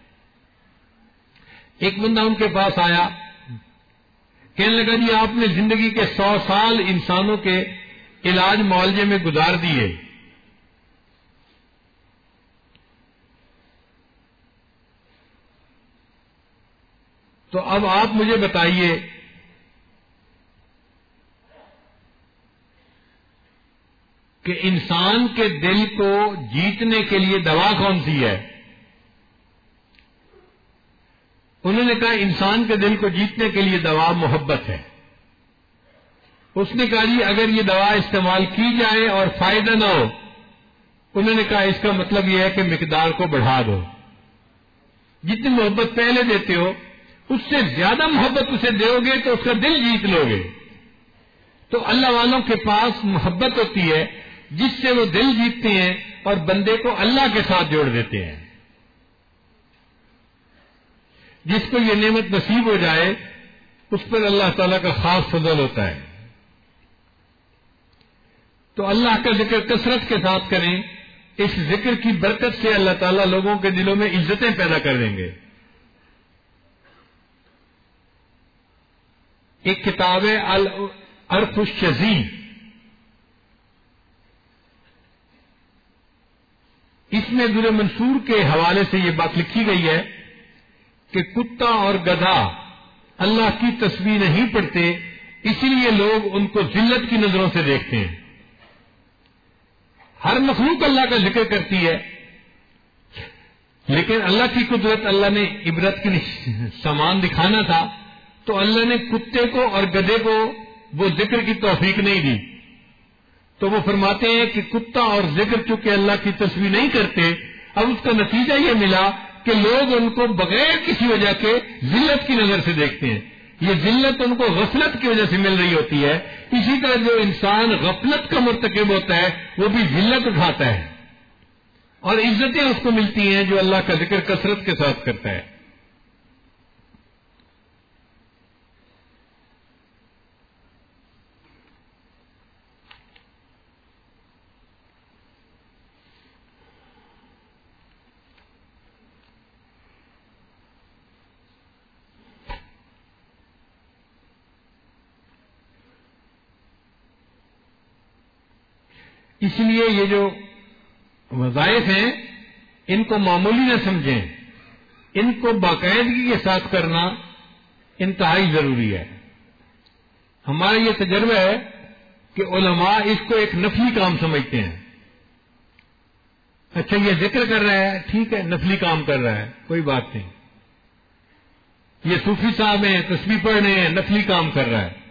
Speaker 1: ایک بندہ ان کے پاس آیا، کہنے لگا جی آپ نے زندگی کے سو سال انسانوں کے علاج معالجے میں گزار دیے، تو اب آپ مجھے بتائیے کہ انسان کے دل کو جیتنے کے لیے دوا کون سی ہے؟ انہوں نے کہا انسان کے دل کو جیتنے کے لیے دوا محبت ہے. اس نے کہا جی اگر یہ دوا استعمال کی جائے اور فائدہ نہ ہو، انہوں نے کہا اس کا مطلب یہ ہے کہ مقدار کو بڑھا دو. جتنی محبت پہلے دیتے ہو اس سے زیادہ محبت اسے دو گے تو اس کا دل جیت لو گے. تو اللہ والوں کے پاس محبت ہوتی ہے جس سے وہ دل جیتتے ہیں اور بندے کو اللہ کے ساتھ جوڑ دیتے ہیں. جس کو یہ نعمت نصیب ہو جائے اس پر اللہ تعالیٰ کا خاص فضل ہوتا ہے. تو اللہ کا ذکر کثرت کے ساتھ کریں، اس ذکر کی برکت سے اللہ تعالیٰ لوگوں کے دلوں میں عزتیں پیدا کر دیں گے. ایک کتاب ہے العرف الشذی، اس میں در منصور کے حوالے سے یہ بات لکھی گئی ہے کہ کتا اور گدھا اللہ کی تسبیح نہیں پڑھتے، اسی لیے لوگ ان کو ذلت کی نظروں سے دیکھتے ہیں. ہر مخلوق اللہ کا ذکر کرتی ہے، لیکن اللہ کی قدرت اللہ نے عبرت کی سامان دکھانا تھا تو اللہ نے کتے کو اور گدھے کو وہ ذکر کی توفیق نہیں دی. تو وہ فرماتے ہیں کہ کتا اور ذکر چونکہ اللہ کی تسبیح نہیں کرتے، اب اس کا نتیجہ یہ ملا کہ لوگ ان کو بغیر کسی وجہ کے ذلت کی نظر سے دیکھتے ہیں. یہ ذلت ان کو غفلت کی وجہ سے مل رہی ہوتی ہے. اسی طرح جو انسان غفلت کا مرتکب ہوتا ہے وہ بھی ذلت اٹھاتا ہے اور عزتیں اس کو ملتی ہیں جو اللہ کا ذکر کثرت کے ساتھ کرتا ہے. اس لیے یہ جو وظائف ہیں ان کو معمولی نہ سمجھیں، ان کو باقاعدگی کے ساتھ کرنا انتہائی ضروری ہے۔ ہمارا یہ تجربہ ہے کہ علماء اس کو ایک نفلی کام سمجھتے ہیں۔ اچھا یہ ذکر کر رہا ہے، ٹھیک ہے، نفلی کام کر رہا ہے، کوئی بات نہیں۔ یہ صوفی صاحب ہیں، تسبیح پڑھ رہے ہیں، نفلی کام کر رہا ہے۔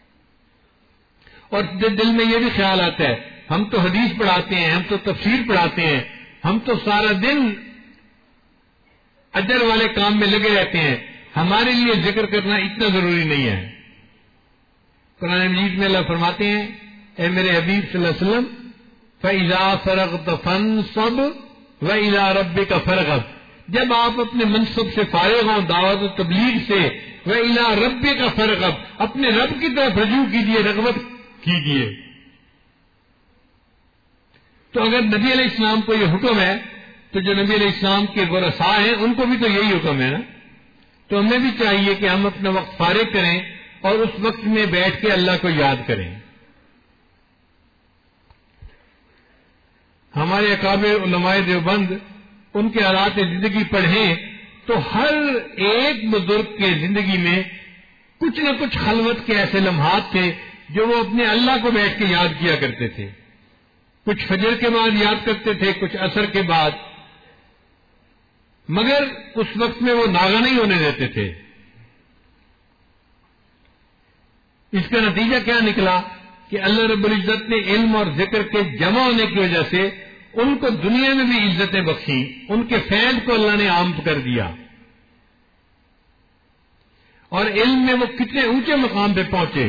Speaker 1: اور دل میں یہ بھی خیال آتا ہے ہم تو حدیث پڑھاتے ہیں، ہم تو تفسیر پڑھاتے ہیں، ہم تو سارا دن اجر والے کام میں لگے رہتے ہیں، ہمارے لیے ذکر کرنا اتنا ضروری نہیں ہے۔ قرآن مجید میں اللہ فرماتے ہیں، اے میرے حبیب صلی اللہ علیہ وسلم فَإِذَا فَرَغْتَ فَانصَبْ وَإِلَىٰ رَبِّكَ فَارْغَب، جب آپ اپنے منصب سے فارغ ہوں، دعوت و تبلیغ سے، وَإِلَىٰ رَبِّكَ فَارْغَب، اپنے رب کی طرف رجوع کیجیے، رغبت کیجیے۔ تو اگر نبی علیہ السلام کو یہ حکم ہے تو جو نبی علیہ السلام کے ورثاء ہیں ان کو بھی تو یہی حکم ہے نا۔ تو ہمیں بھی چاہیے کہ ہم اپنا وقت فارغ کریں اور اس وقت میں بیٹھ کے اللہ کو یاد کریں۔ ہمارے اکابر علماء دیوبند ان کے حالات زندگی پڑھیں تو ہر ایک بزرگ کے زندگی میں کچھ نہ کچھ خلوت کے ایسے لمحات تھے جو وہ اپنے اللہ کو بیٹھ کے یاد کیا کرتے تھے۔ کچھ فجر کے بعد یاد کرتے تھے، کچھ عصر کے بعد، مگر اس وقت میں وہ ناغہ نہیں ہونے دیتے تھے۔ اس کا نتیجہ کیا نکلا کہ اللہ رب العزت نے علم اور ذکر کے جمع ہونے کی وجہ سے ان کو دنیا میں بھی عزتیں بخشی، ان کے فیض کو اللہ نے عام کر دیا، اور علم میں وہ کتنے اونچے مقام پہ پہنچے۔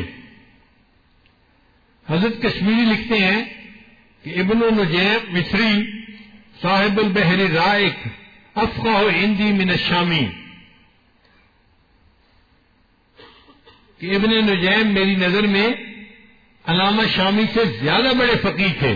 Speaker 1: حضرت کشمیری لکھتے ہیں کہ ابن نجیم مصری صاحب البحر رائق افقہ عندی من الشامی، کہ ابن نجیم میری نظر میں علامہ شامی سے زیادہ بڑے فقیہ تھے۔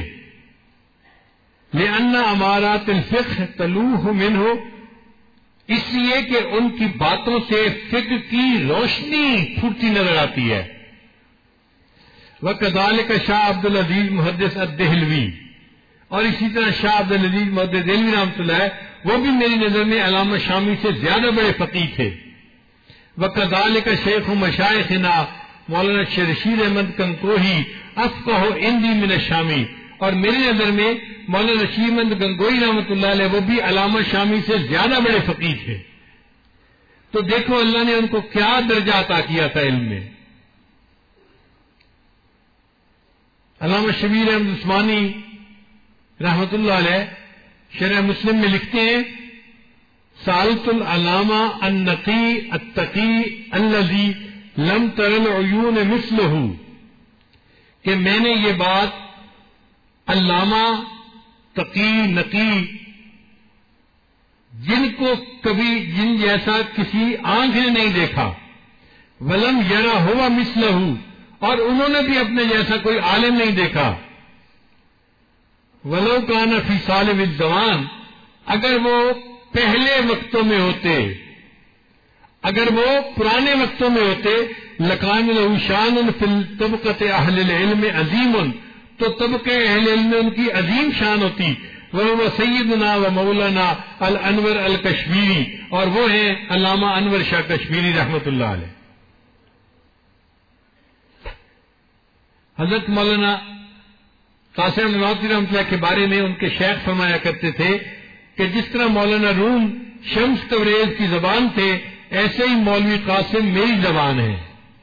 Speaker 1: لأن امارات الفقہ تلوح منہ، اس لیے کہ ان کی باتوں سے فقہ کی روشنی پھوٹتی نظر آتی ہے۔ وَكَذَلِكَ شاہ عبد العزیز محدث الدہلوی، اور اسی طرح شاہ عبد العزیز محدث دہلوی رحمۃ اللہ وہ بھی میری نظر میں علامہ شامی سے زیادہ بڑے فقیہ تھے۔ وَكَذَلِكَ شیخ مشائخنا مولانا رشید احمد کنکوہی افقہ عندی من الشامی، اور میری نظر میں مولانا رشید احمد گنگوئی رحمۃ اللہ علیہ وہ بھی علامہ شامی سے زیادہ بڑے فقیہ تھے۔ تو دیکھو اللہ نے ان کو کیا درجہ عطا کیا تھا علم میں۔ علامہ شبیر احمد عثمانی رحمۃ اللہ علیہ شرح مسلم میں لکھتے ہیں، سالت العلامہ النقی التقی الذی لم تر العیون مثلہ، کہ میں نے یہ بات علامہ تقی نقی جن کو کبھی جن جیسا کسی آنکھ نے نہیں دیکھا، ولم یرا ہوا مثلہ، اور انہوں نے بھی اپنے جیسا کوئی عالم نہیں دیکھا، ولو کان فی سالم الزمان، اگر وہ پہلے وقتوں میں ہوتے، اگر وہ پرانے وقتوں میں ہوتے، لکان لہ شان فی طبقۃ اہل العلم عظیم، تو طبقہ اہل علم میں ان کی عظیم شان ہوتی، وہ سیدنا و مولانا الانور الکشمیری، اور وہ ہیں علامہ انور شاہ کشمیری رحمۃ اللہ علیہ۔ حضرت مولانا قاسم نانوتوی رحمۃ اللہ کے بارے میں ان کے شیخ فرمایا کرتے تھے کہ جس طرح مولانا روم شمس تبریز کی زبان تھے، ایسے ہی مولوی قاسم میری زبان ہے۔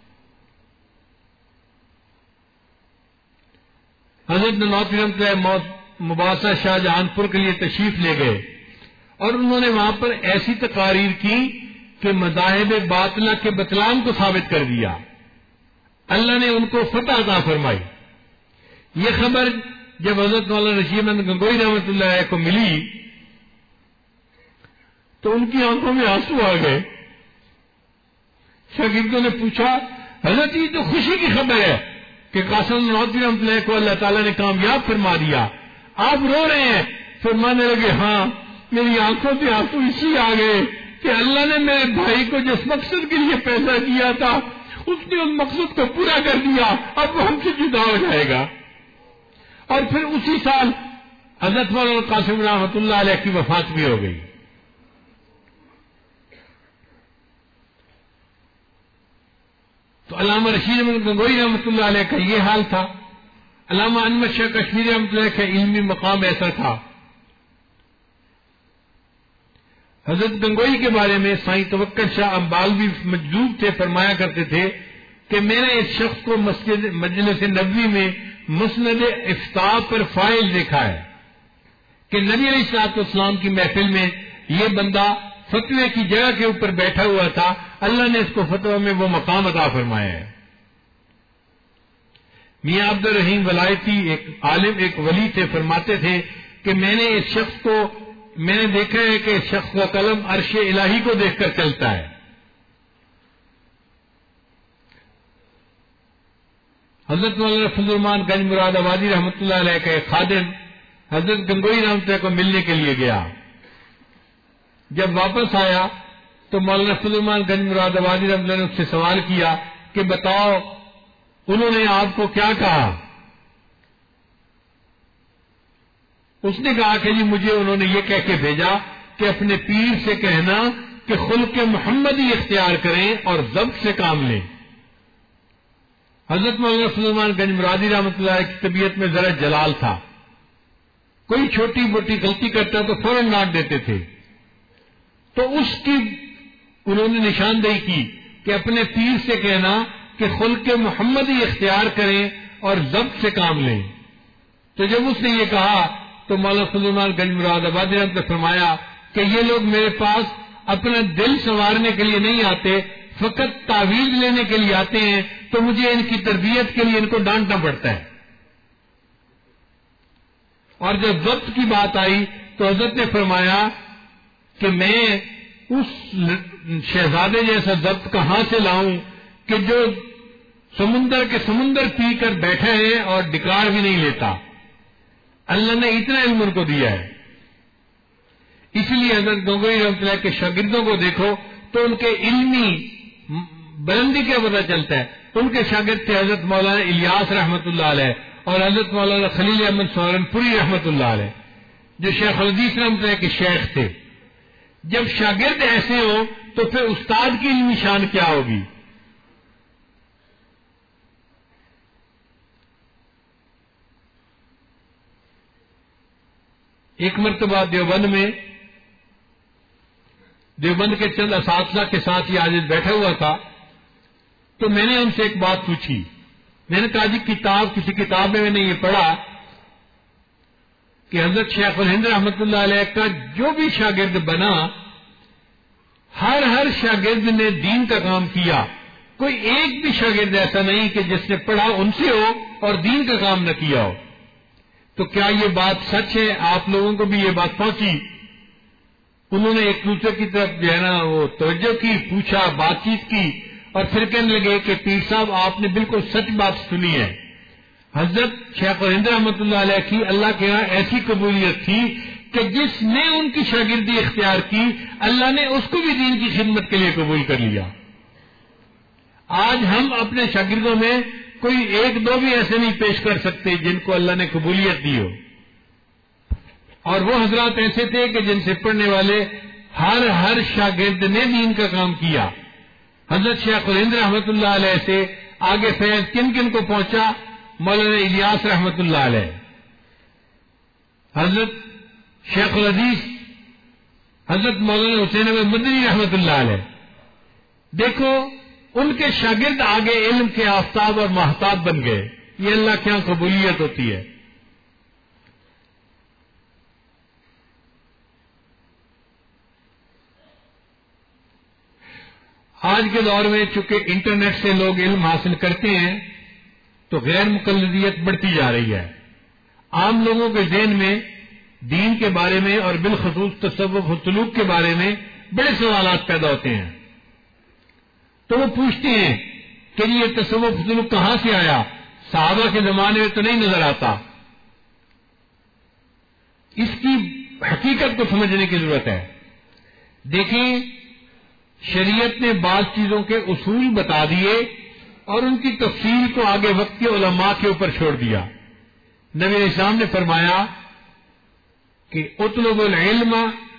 Speaker 1: حضرت نانوتوی رحمۃ اللہ مباحثہ شاہ جہان پور کے لیے تشریف لے گئے، اور انہوں نے وہاں پر ایسی تقاریر کی کہ مذاہب باطلہ کے بطلان کو ثابت کر دیا۔ اللہ نے ان کو فتح عطا فرمائی۔ یہ خبر جب حضرت مولانا رشید احمد گنگوئی رحمۃ اللہ علیہ کو ملی تو ان کی آنکھوں میں آنسو آ گئے۔ شاگردوں نے پوچھا، حضرت یہ تو خوشی کی خبر ہے کہ قاسم نانوتوی رحمۃ اللہ کو اللہ تعالیٰ نے کامیاب فرما دیا، آپ رو رہے ہیں؟ فرمانے لگے، ہاں میری آنکھوں سے آنسو اسی آ گئے کہ اللہ نے میرے بھائی کو جس مقصد کے لیے پیدا کیا تھا اس نے اس مقصد کو پورا کر دیا، اب وہ ہم سے جدا ہو جائے گا۔ اور پھر اسی سال حضرت مولانا قاسم رحمۃ اللہ علیہ کی وفات بھی ہو گئی. تو علامہ رشید احمد گنگوئی رحمۃ اللہ علیہ کا یہ حال تھا. علامہ انور شاہ کشمیری رحمۃ اللہ علیہ کا علمی مقام ایسا تھا. حضرت گنگوئی کے بارے میں سائیں توکل شاہ امبالوی مجذوب تھے، فرمایا کرتے تھے کہ میں نے اس شخص کو مسجد مجلس نبوی میں مسند افتاء پر فائل دیکھا ہے کہ نبی علیہ الصلوۃ والسلام کی محفل میں یہ بندہ فتوے کی جگہ کے اوپر بیٹھا ہوا تھا، اللہ نے اس کو فتویٰ میں وہ مقام عطا فرمایا ہے. میاں عبد الرحیم ولایتی ایک عالم ایک ولی تھے، فرماتے تھے کہ میں نے اس شخص کو میں نے دیکھا ہے کہ اس شخص کا قلم عرش الہی کو دیکھ کر چلتا ہے. حضرت مولانا فضل الرحمان گنج مراد آبادی رحمۃ اللہ علیہ کا ایک خادم حضرت گنگوئی رحمۃ اللہ کو ملنے کے لیے گیا. جب واپس آیا تو مولانا فضل الرحمان گنج مراد آبادی رحمۃ اللہ نے اس سے سوال کیا کہ بتاؤ انہوں نے آپ کو کیا کہا؟ اس نے کہا کہ جی مجھے انہوں نے یہ کہہ کے بھیجا کہ اپنے پیر سے کہنا کہ خلق محمدی اختیار کریں اور ضبط سے کام لیں. حضرت مولانا فضل الرحمان گنج مرادی رحمۃ اللہ کی طبیعت میں ذرا جلال تھا، کوئی چھوٹی موٹی غلطی کرتا تو فوراً ڈانٹ دیتے تھے. تو اس کی انہوں نے نشاندہی کی کہ اپنے پیر سے کہنا کہ خلق محمدی اختیار کریں اور ضبط سے کام لیں. تو جب اس نے یہ کہا تو مولانا فضل الرحمان گنج مراد آبادی نے فرمایا کہ یہ لوگ میرے پاس اپنا دل سنوارنے کے لیے نہیں آتے، فقط تعویذ لینے کے لیے آتے ہیں، تو مجھے ان کی تربیت کے لیے ان کو ڈانٹنا پڑتا ہے. اور جب ضبط کی بات آئی تو حضرت نے فرمایا کہ میں اس شہزادے جیسا ضبط کہاں سے لاؤں کہ جو سمندر کے سمندر پی کر بیٹھا ہے اور ڈکار بھی نہیں لیتا. اللہ نے اتنا علم ان کو دیا ہے. اس لیے حضرت گنگوئی رحمۃ اللہ کے شاگردوں کو دیکھو تو ان کے علمی بلندی کا پتہ چلتا ہے. ان کے شاگرد تھے حضرت مولانا الیاس رحمۃ اللہ علیہ اور حضرت مولانا خلیل احمد سہارنپوری رحمۃ اللہ علیہ جو شیخ الحدیث رحمۃ اللہ کے شیخ تھے. جب شاگرد ایسے ہو تو پھر استاد کی علمی شان کیا ہوگی. ایک مرتبہ دیوبند میں دیوبند کے چند اساتذہ کے ساتھ یہ عاجز بیٹھا ہوا تھا تو میں نے ان سے ایک بات پوچھی. میں نے کہا جی کتاب کسی کتاب میں میں نے یہ پڑھا کہ حضرت شیخ الہند رحمۃ اللہ علیہ کا جو بھی شاگرد بنا ہر ہر شاگرد نے دین کا کام کیا، کوئی ایک بھی شاگرد ایسا نہیں کہ جس نے پڑھا ان سے ہو اور دین کا کام نہ کیا ہو. تو کیا یہ بات سچ ہے؟ آپ لوگوں کو بھی یہ بات پہنچی؟ انہوں نے ایک دوسرے کی طرف جو ہے نا وہ توجہ کی، پوچھا، بات چیت کی اور پھر کہنے لگے کہ پیر صاحب آپ نے بالکل سچ بات سنی ہے. حضرت شیخ الہند رحمۃ اللہ علیہ کی اللہ کے یہاں ایسی قبولیت تھی کہ جس نے ان کی شاگردی اختیار کی اللہ نے اس کو بھی دین کی خدمت کے لیے قبول کر لیا. آج ہم اپنے شاگردوں میں کوئی ایک دو بھی ایسے نہیں پیش کر سکتے جن کو اللہ نے قبولیت دی ہو. اور وہ حضرات ایسے تھے کہ جن سے پڑھنے والے ہر ہر شاگرد نے دین کا کام کیا. حضرت شیخ الہند رحمۃ اللہ علیہ سے آگے فیض کن کن کو پہنچا؟ مولانا الیاس رحمۃ اللہ علیہ، حضرت شیخ الحدیث حضرت مولانا حسین احمد مدنی رحمۃ اللہ علیہ. دیکھو ان کے شاگرد آگے علم کے آفتاب اور مہتاب بن گئے. یہ اللہ کے یہاں قبولیت ہوتی ہے. آج کے دور میں چونکہ انٹرنیٹ سے لوگ علم حاصل کرتے ہیں تو غیر مقلدیت بڑھتی جا رہی ہے. عام لوگوں کے ذہن میں دین کے بارے میں اور بالخصوص تصوف و سلوک کے بارے میں بڑے سوالات پیدا ہوتے ہیں. تو وہ پوچھتے ہیں کہ یہ تصوف و سلوک کہاں سے آیا؟ صحابہ کے زمانے میں تو نہیں نظر آتا. اس کی حقیقت کو سمجھنے کی ضرورت ہے. دیکھیں شریعت نے بعض چیزوں کے اصول بتا دیے اور ان کی تفصیل کو آگے وقت کے علماء کے اوپر چھوڑ دیا. نبی علیہ السلام نے فرمایا کہ اطلب العلم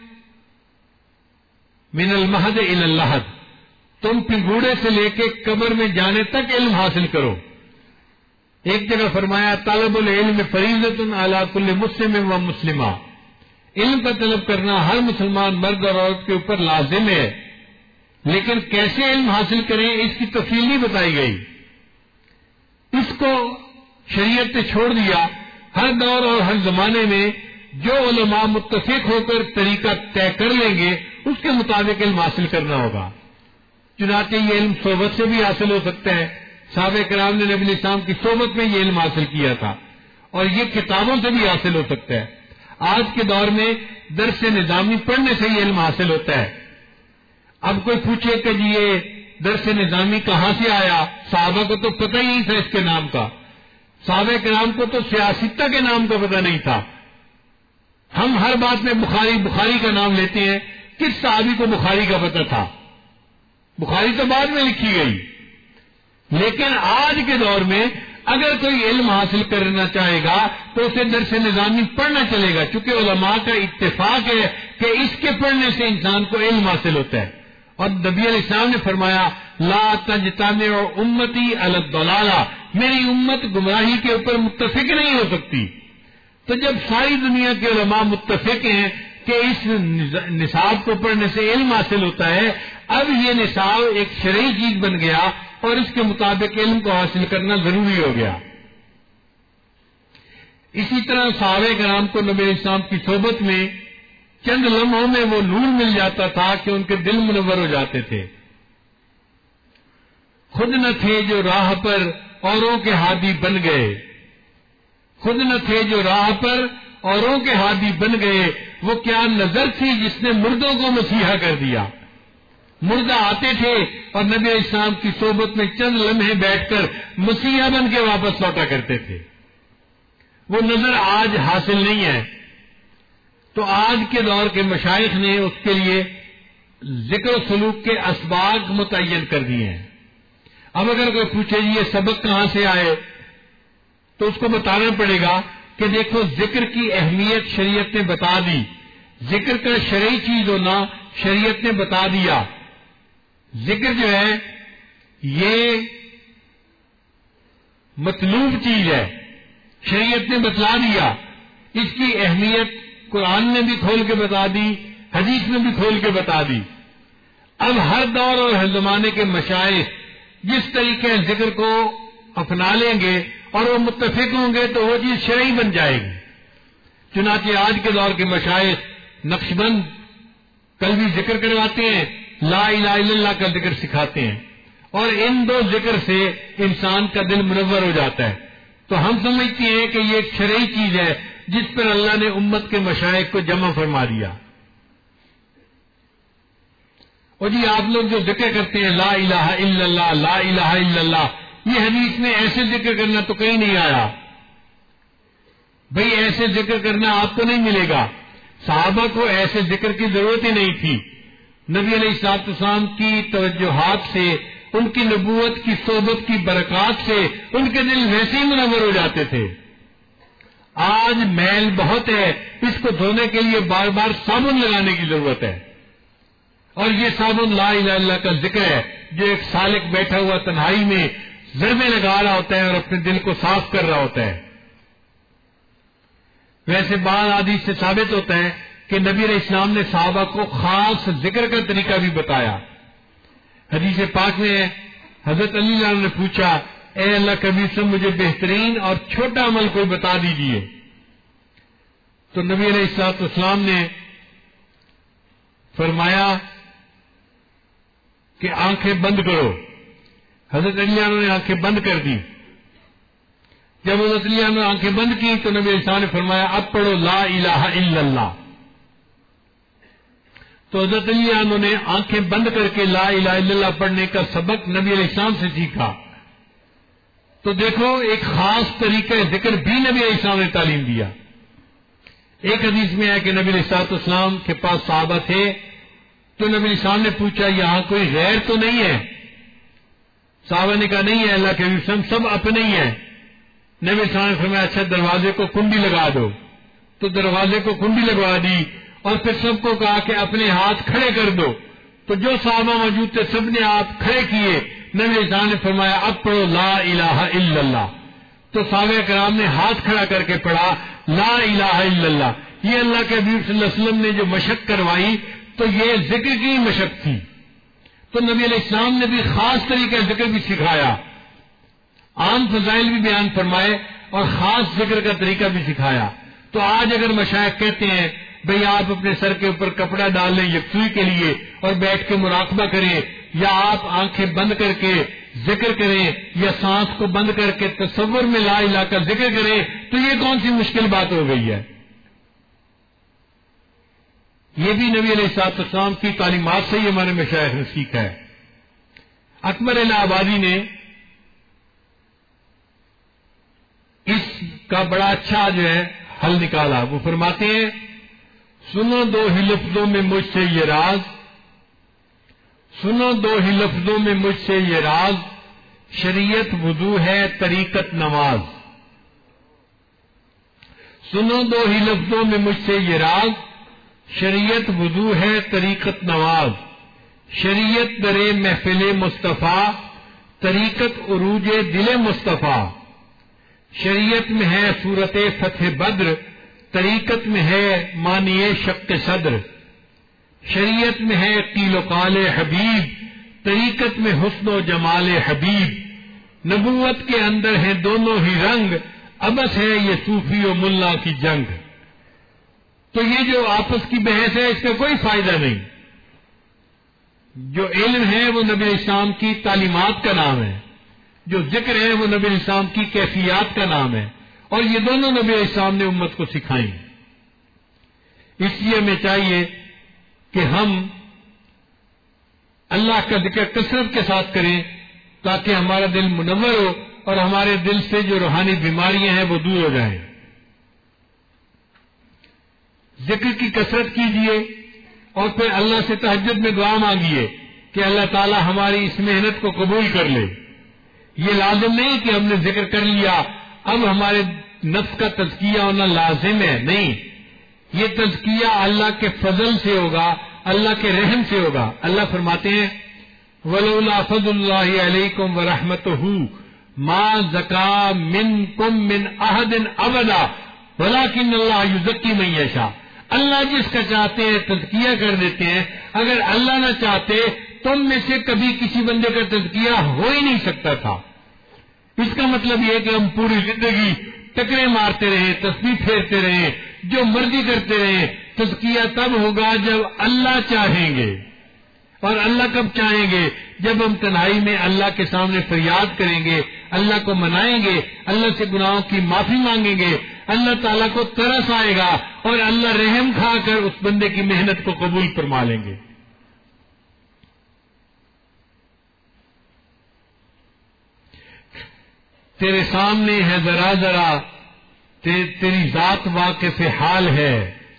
Speaker 1: من المہد الی اللحد، تم پنگوڑے سے لے کے قبر میں جانے تک علم حاصل کرو. ایک جگہ فرمایا طلب العلم فریضۃ علی کل مسلم و مسلمہ، علم کا طلب کرنا ہر مسلمان مرد اور عورت کے اوپر لازم ہے، لیکن کیسے علم حاصل کریں اس کی تفصیل نہیں بتائی گئی. اس کو شریعت نے چھوڑ دیا. ہر دور اور ہر زمانے میں جو علماء متفق ہو کر طریقہ طے کر لیں گے اس کے مطابق علم حاصل کرنا ہوگا. چنانچہ یہ علم صحبت سے بھی حاصل ہو سکتا ہے. صحابہ کرام نے نبی علیہ السلام کی صحبت میں یہ علم حاصل کیا تھا، اور یہ کتابوں سے بھی حاصل ہو سکتا ہے. آج کے دور میں درس نظامی پڑھنے سے یہ علم حاصل ہوتا ہے. اب کوئی پوچھے کہ جی یہ درس نظامی کہاں سے آیا، صحابہ کو تو پتہ ہی نہیں تھا اس کے نام کا. صحابہ کرام کو تو سیاستہ کے نام کا پتہ نہیں تھا. ہم ہر بات میں بخاری بخاری کا نام لیتے ہیں. کس صحابی کو بخاری کا پتہ تھا؟ بخاری تو بعد میں لکھی گئی. لیکن آج کے دور میں اگر کوئی علم حاصل کرنا چاہے گا تو اسے درس نظامی پڑھنا چلے گا، چونکہ علماء کا اتفاق ہے کہ اس کے پڑھنے سے انسان کو علم حاصل ہوتا ہے. اور نبی علیہ السلام نے فرمایا لا تجتمع امتی علی الضلالہ، میری امت گمراہی کے اوپر متفق نہیں ہو سکتی. تو جب ساری دنیا کے علماء متفق ہیں کہ اس نصاب کو پڑھنے سے علم حاصل ہوتا ہے، اب یہ نصاب ایک شرعی چیز بن گیا اور اس کے مطابق علم کو حاصل کرنا ضروری ہو گیا. اسی طرح صحابہ کرام کو نبی علیہ السلام کی صحبت میں چند لمحوں میں وہ نور مل جاتا تھا کہ ان کے دل منور ہو جاتے تھے. خود نہ تھے جو راہ پر اوروں کے ہادی بن گئے، خود نہ تھے جو راہ پر اوروں کے ہادی بن گئے، وہ کیا نظر تھی جس نے مردوں کو مسیحا کر دیا. مردہ آتے تھے اور نبی علیہ السلام کی صحبت میں چند لمحے بیٹھ کر مسیحا بن کے واپس لوٹا کرتے تھے. وہ نظر آج حاصل نہیں ہے. تو آج کے دور کے مشائخ نے اس کے لیے ذکر و سلوک کے اسباق متعین کر دیے ہیں. اب اگر کوئی پوچھے جی یہ سبق کہاں سے آئے تو اس کو بتانا پڑے گا کہ دیکھو ذکر کی اہمیت شریعت نے بتا دی. ذکر کا شرعی چیز ہونا شریعت نے بتا دیا. ذکر جو ہے یہ مطلوب چیز ہے، شریعت نے بتلا دیا. اس کی اہمیت قرآن نے بھی کھول کے بتا دی، حدیث نے بھی کھول کے بتا دی. اب ہر دور اور ہر زمانے کے مشائخ جس طریقے ذکر کو اپنا لیں گے اور وہ متفق ہوں گے تو وہ چیز شرعی بن جائے گی. چنانچہ آج کے دور کے مشائخ نقشبند کل بھی ذکر کرواتے ہیں، لا الہ الا اللہ کا ذکر سکھاتے ہیں، اور ان دو ذکر سے انسان کا دل منور ہو جاتا ہے. تو ہم سمجھتے ہیں کہ یہ ایک شرعی چیز ہے جس پر اللہ نے امت کے مشائخ کو جمع فرما دیا. اور جی آپ لوگ جو ذکر کرتے ہیں لا الہ الا اللہ لا الہ الا اللہ، یہ حدیث میں ایسے ذکر کرنا تو کہیں نہیں آیا. بھئی ایسے ذکر کرنا آپ کو نہیں ملے گا. صحابہ کو ایسے ذکر کی ضرورت ہی نہیں تھی. نبی علیہ الصلوۃ والسلام کی توجہات سے، ان کی نبوت کی صحبت کی برکات سے ان کے دل ویسے ہی منور ہو جاتے تھے. آج میل بہت ہے، اس کو دھونے کے لیے بار بار صابن لگانے کی ضرورت ہے. اور یہ صابن لا الہ الا اللہ کا ذکر ہے جو ایک سالک بیٹھا ہوا تنہائی میں ضربے لگا رہا ہوتا ہے اور اپنے دل کو صاف کر رہا ہوتا ہے. ویسے بعض حدیث سے ثابت ہوتا ہے کہ نبی علیہ السلام نے صحابہ کو خاص ذکر کا طریقہ بھی بتایا. حدیث پاک میں حضرت علی اللہ نے پوچھا اے اللہ کبھی سے مجھے بہترین اور چھوٹا عمل کوئی بتا دیجیے. تو نبی علیہ الصلوۃ والسلام نے فرمایا کہ آنکھیں بند کرو. حضرت علی اللہ نے آنکھیں بند کر دی. جب حضرت علی اللہ نے آنکھیں بند کی تو نبی علیہ السلام نے فرمایا اب پڑھو لا الہ الا اللہ. تو حضرت علی عنہ نے آنکھیں بند کر کے لا الہ الا اللہ پڑھنے کا سبق نبی علیہ السلام سے سیکھا. تو دیکھو ایک خاص طریقہ ذکر بھی نبی علیہ السلام نے تعلیم دیا. ایک حدیث میں ہے کہ نبی علیہ الصلوۃ والسلام کے پاس صحابہ تھے تو نبی علیہ السلام نے پوچھا یہاں کوئی غیر تو نہیں ہے؟ صحابہ نے کہا نہیں ہے اللہ کے حبیب، سب اپنے ہی ہیں. نبی صلی اللہ علیہ وسلم نے فرمایا اچھا دروازے کو کنڈی لگا دو، تو دروازے کو کنڈی لگوا دی اور پھر سب کو کہا کہ اپنے ہاتھ کھڑے کر دو، تو جو صحابہ موجود تھے سب نے ہاتھ کھڑے کیے، نبی صلی اللہ علیہ وسلم نے فرمایا اب پڑھو لا الہ الا اللہ، تو صحابہ کرام نے ہاتھ کھڑا کر کے پڑھا لا الہ الا اللہ۔ یہ اللہ کے حبیب صلی اللہ علیہ وسلم نے جو مشق کروائی تو یہ ذکر کی مشق تھی، تو نبی علیہ السلام نے بھی خاص طریقے ذکر بھی سکھایا، عام فضائل بھی بیان فرمائے اور خاص ذکر کا طریقہ بھی سکھایا۔ تو آج اگر مشائخ کہتے ہیں بھئی آپ اپنے سر کے اوپر کپڑا ڈال لیں یکسوئی کے لیے اور بیٹھ کے مراقبہ کریں، یا آپ آنکھیں بند کر کے ذکر کریں، یا سانس کو بند کر کے تصور میں لا الہ کا ذکر کریں، تو یہ کون سی مشکل بات ہو گئی ہے؟ یہ بھی نبی علیہ الصلوۃ والسلام کی تعلیمات سے ہی ہمارے مشائخ نے سیکھا ہے۔ اکبر الہ آبادی نے اس کا بڑا اچھا جو ہے حل نکالا، وہ فرماتے ہیں سنو دو ہی لفظوں میں مجھ سے یہ راز، سنو دو ہی لفظوں میں مجھ سے یہ راز، شریعت وضو ہے طریقت نماز، سنو دو ہی لفظوں میں مجھ سے یہ راز، شریعت وضو ہے طریقت نماز، شریعت درے محفل مصطفیٰ، طریقت عروج دل مصطفیٰ، شریعت میں ہے صورت فتح بدر، طریقت میں ہے معنی شق صدر، شریعت میں ہے قیل و قال حبیب، طریقت میں حسن و جمال حبیب، نبوت کے اندر ہیں دونوں ہی رنگ، ابس ہے یہ صوفی و ملا کی جنگ۔ تو یہ جو آپس کی بحث ہے اس کا کوئی فائدہ نہیں، جو علم ہے وہ نبی اسلام کی تعلیمات کا نام ہے، جو ذکر ہے وہ نبی اسلام کی کیفیات کا نام ہے، اور یہ دونوں نبی اسلام نے امت کو سکھائیں۔ اس لیے ہمیں چاہیے کہ ہم اللہ کا ذکر کثرت کے ساتھ کریں تاکہ ہمارا دل منور ہو اور ہمارے دل سے جو روحانی بیماریاں ہیں وہ دور ہو جائیں۔ ذکر کی کثرت کیجیے اور پھر اللہ سے تہجد میں دعا مانگیے کہ اللہ تعالی ہماری اس محنت کو قبول کر لے۔ یہ لازم نہیں کہ ہم نے ذکر کر لیا اب ہمارے نفس کا تزکیہ ہونا لازم ہے، نہیں، یہ تزکیہ اللہ کے فضل سے ہوگا، اللہ کے رحم سے ہوگا۔ اللہ فرماتے ہیں وَلَوْلَا فَضْلُ اللَّهِ عَلَيْكُمْ وَرَحْمَتُهُ مَا زَكَىٰ مِنْكُمْ مِنْ أَحَدٍ أَبَدًا وَلَٰكِنَّ اللَّهَ يُزَكِّي مَن يَشَاءُ۔ اللہ جس کا چاہتے ہیں تزکیہ کر دیتے ہیں، اگر اللہ نہ چاہتے تم میں سے کبھی کسی بندے کا تزکیہ ہو ہی نہیں سکتا تھا۔ اس کا مطلب یہ کہ ہم پوری زندگی ٹکرے مارتے رہے، تسبیح پھیرتے رہے، جو مرضی کرتے رہے، تزکیہ تب ہوگا جب اللہ چاہیں گے۔ اور اللہ کب چاہیں گے؟ جب ہم تنہائی میں اللہ کے سامنے فریاد کریں گے، اللہ کو منائیں گے، اللہ سے گناہوں کی معافی مانگیں گے، اللہ تعالیٰ کو ترس آئے گا اور اللہ رحم کھا کر اس بندے کی محنت کو قبول فرما لیں گے۔ تیرے سامنے ہے ذرا ذرا تیری ذات واقف حال ہے،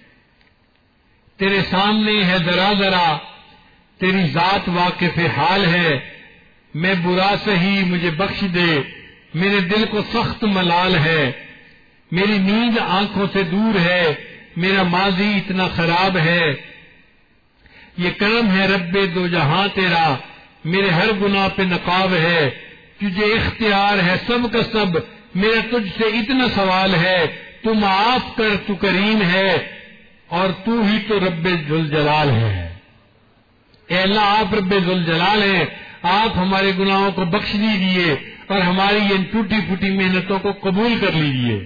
Speaker 1: تیرے سامنے ہے ذرا ذرا تیری ذات واقف حال ہے، میں برا سہی مجھے بخش دے، میرے دل کو سخت ملال ہے، میری نیند آنکھوں سے دور ہے، میرا ماضی اتنا خراب ہے، یہ کرم ہے رب دو جہاں تیرا، میرے ہر گناہ پہ نقاب ہے، تجھے اختیار ہے سب کا سب، میرا تجھ سے اتنا سوال ہے، تو معاف کر تو کریم ہے اور تو ہی تو رب ذوالجلال ہے۔ اے اللہ آپ رب ذوالجلال ہیں، آپ ہمارے گناہوں کو بخش دیجیے اور ہماری ان ٹوٹی پھوٹی محنتوں کو قبول کر لیجیے۔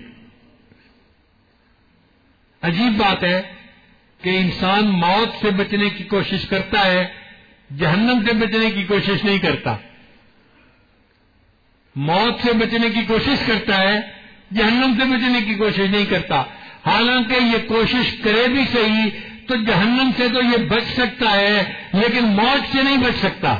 Speaker 1: عجیب بات ہے کہ انسان موت سے بچنے کی کوشش کرتا ہے، جہنم سے بچنے کی کوشش نہیں کرتا، موت سے بچنے کی کوشش کرتا ہے، جہنم سے بچنے کی کوشش نہیں کرتا۔ حالانکہ یہ کوشش کرے بھی صحیح تو جہنم سے تو یہ بچ سکتا ہے لیکن موت سے نہیں بچ سکتا۔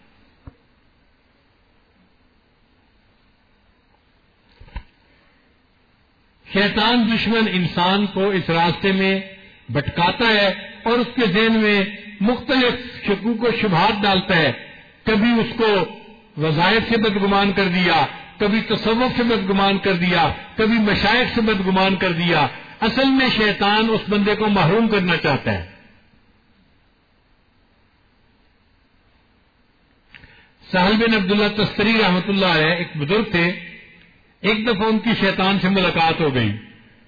Speaker 1: شیطان دشمن انسان کو اس راستے میں بھٹکاتا ہے اور اس کے ذہن میں مختلف شکوک و شبہات ڈالتا ہے، کبھی اس کو وظائف سے بدگمان کر دیا، کبھی تصوف سے بدگمان کر دیا، کبھی مشائخ سے بدگمان کر دیا. اصل میں شیطان اس بندے کو محروم کرنا چاہتا ہے. سہل بن عبداللہ تستری رحمۃ اللہ علیہ ایک بزرگ تھے. ایک دفعہ ان کی شیطان سے ملاقات ہو گئی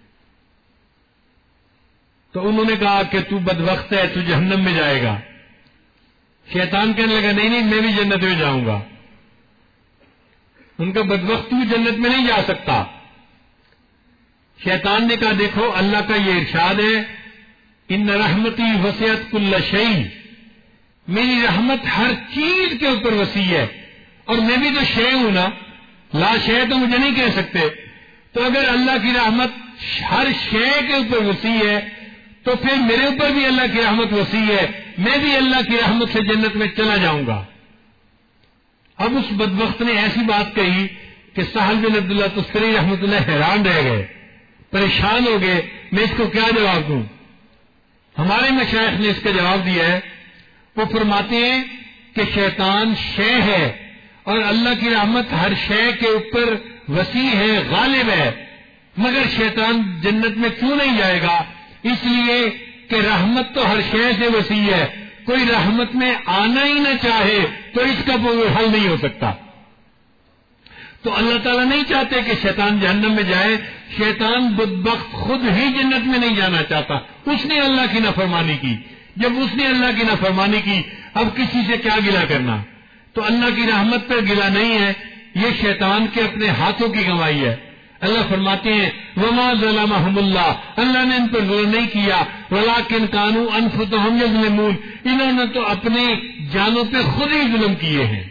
Speaker 1: تو انہوں نے کہا کہ تو بدبخت ہے، تو جہنم میں جائے گا. شیطان کہنے لگا نہیں نہیں میں بھی جنت میں جاؤں گا. ان کا بدبخت تو جنت میں نہیں جا سکتا. شیطان نے کہا دیکھو اللہ کا یہ ارشاد ہے ان رحمتی وسعت کل شیء، میری رحمت ہر چیز کے اوپر وسیع ہے. اور میں بھی تو شے ہوں نا، لا شے تو مجھے نہیں کہہ سکتے. تو اگر اللہ کی رحمت ہر شے کے اوپر وسیع ہے تو پھر میرے اوپر بھی اللہ کی رحمت وسیع ہے، میں بھی اللہ کی رحمت سے جنت میں چلا جاؤں گا. اب اس بدبخت نے ایسی بات کہی کہ سہل بن عبداللہ تستری رحمۃ اللہ حیران رہ گئے، پریشان ہو گئے، میں اس کو کیا جواب دوں. ہمارے مشائخ نے اس کا جواب دیا ہے. وہ فرماتے ہیں کہ شیطان شے ہے اور اللہ کی رحمت ہر شے کے اوپر وسیع ہے، غالب ہے. مگر شیطان جنت میں کیوں نہیں جائے گا؟ اس لیے کہ رحمت تو ہر شے سے وسیع ہے. کوئی رحمت میں آنا ہی نہ چاہے تو اس کا کوئی حل نہیں ہو سکتا. تو اللہ تعالیٰ نہیں چاہتے کہ شیطان جہنم میں جائے. شیطان بدبخت خود ہی جنت میں نہیں جانا چاہتا، اس نے اللہ کی نافرمانی کی. جب اس نے اللہ کی نافرمانی کی اب کسی سے کیا گلہ کرنا؟ تو اللہ کی رحمت پر گلہ نہیں ہے، یہ شیطان کے اپنے ہاتھوں کی کمائی ہے. اللہ فرماتے ہیں وما ظلمهم اللہ، اللہ نے ان پر ظلم نہیں کیا، ولکن کانوا انفسهم یظلمون، انہوں نے تو اپنے جانوں پہ خود ہی ظلم کیے ہیں.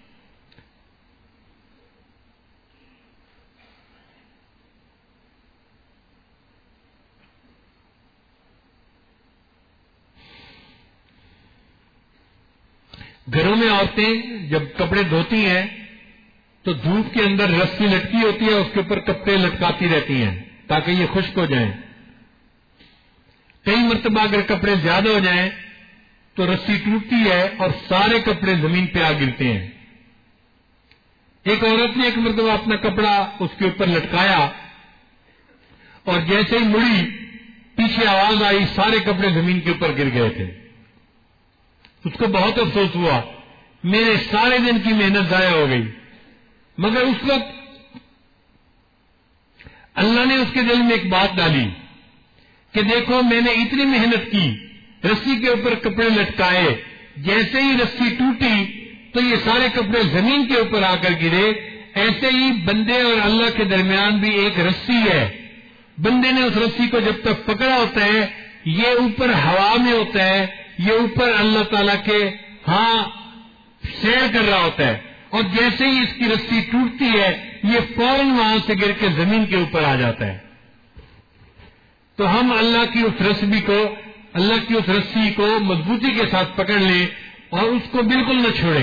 Speaker 1: گھروں میں عورتیں جب کپڑے دھوتی ہیں تو دھوپ کے اندر رسی لٹکی ہوتی ہے، اس کے اوپر کپڑے لٹکاتی رہتی ہیں تاکہ یہ خشک ہو جائیں. کئی مرتبہ اگر کپڑے زیادہ ہو جائیں تو رسی ٹوٹتی ہے اور سارے کپڑے زمین پہ آ گرتے ہیں. ایک عورت نے ایک مرتبہ اپنا کپڑا اس کے اوپر لٹکایا اور جیسے ہی مڑی پیچھے آواز آئی سارے کپڑے زمین کے اوپر گر گئے تھے. اس کو بہت افسوس ہوا، میرے سارے دن کی محنت ضائع ہو گئی. مگر اس وقت اللہ نے اس کے دل میں ایک بات ڈالی کہ دیکھو میں نے اتنی محنت کی، رسی کے اوپر کپڑے لٹکائے، جیسے ہی رسی ٹوٹی تو یہ سارے کپڑے زمین کے اوپر آ کر گرے. ایسے ہی بندے اور اللہ کے درمیان بھی ایک رسی ہے. بندے نے اس رسی کو جب تک پکڑا ہوتا ہے یہ اوپر ہوا میں ہوتا ہے، یہ اوپر اللہ تعالیٰ کے ہاں سیر کر رہا ہوتا ہے، اور جیسے ہی اس کی رسی ٹوٹتی ہے یہ فوراً وہاں سے گر کے زمین کے اوپر آ جاتا ہے. تو ہم اللہ کی اس رسی کو اللہ کی اس رسی کو مضبوطی کے ساتھ پکڑ لیں اور اس کو بالکل نہ چھوڑیں.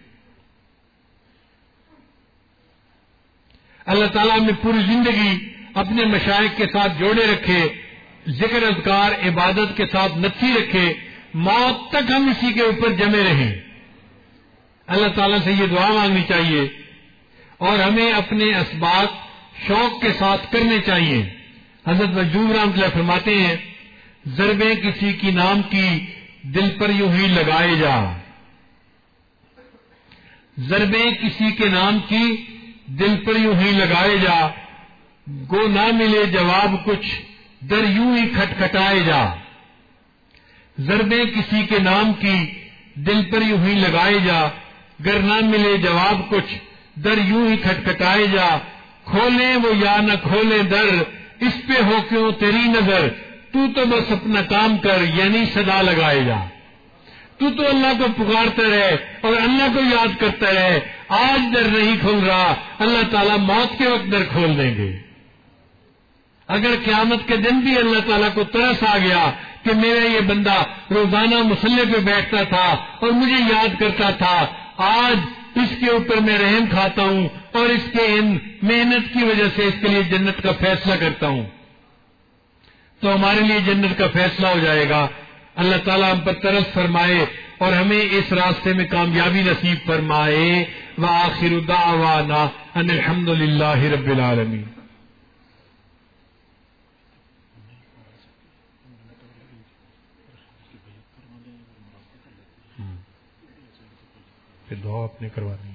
Speaker 1: اللہ تعالیٰ ہمیں پوری زندگی اپنے مشائخ کے ساتھ جوڑے رکھے، ذکر اذکار عبادت کے ساتھ نچی رکھے، موت تک ہم اسی کے اوپر جمے رہیں. اللہ تعالیٰ سے یہ دعا مانگنی چاہیے اور ہمیں اپنے اسباب شوق کے ساتھ کرنے چاہیے. حضرت مجذوب رحمۃ اللہ فرماتے ہیں ضربیں کسی کی نام کی دل پر یوں ہی لگائے جا، ضربیں کسی کے نام کی دل پر یوں ہی لگائے جا، گو نہ ملے جواب کچھ در یوں ہی کھٹکھٹائے جا. ضربیں کسی کے نام کی دل پر یوں ہی لگائے جا، گر نہ ملے جواب کچھ در یوں ہی کھٹکھٹائے جا. کھولیں وہ یا نہ کھولیں در، اس پہ ہو کیوں تیری نظر، تو تو بس اپنا کام کر یعنی صدا لگائے جا. تو تو اللہ کو پکارتا رہے اور اللہ کو یاد کرتا رہے. آج در نہیں کھل رہا، اللہ تعالیٰ موت کے وقت در کھول دیں گے. اگر قیامت کے دن بھی اللہ تعالیٰ کو ترس آ گیا کہ میرا یہ بندہ روزانہ مصلی پہ بیٹھتا تھا اور مجھے یاد کرتا تھا، آج اس کے اوپر میں رحم کھاتا ہوں اور اس کے ان محنت کی وجہ سے اس کے لیے جنت کا فیصلہ کرتا ہوں، تو ہمارے لیے جنت کا فیصلہ ہو جائے گا. اللہ تعالیٰ ہم پر ترس فرمائے اور ہمیں اس راستے میں کامیابی نصیب فرمائے. وآخر دعوانا ان الحمد للہ رب العالمین. پھر دعا آپ نے کروانی ہے.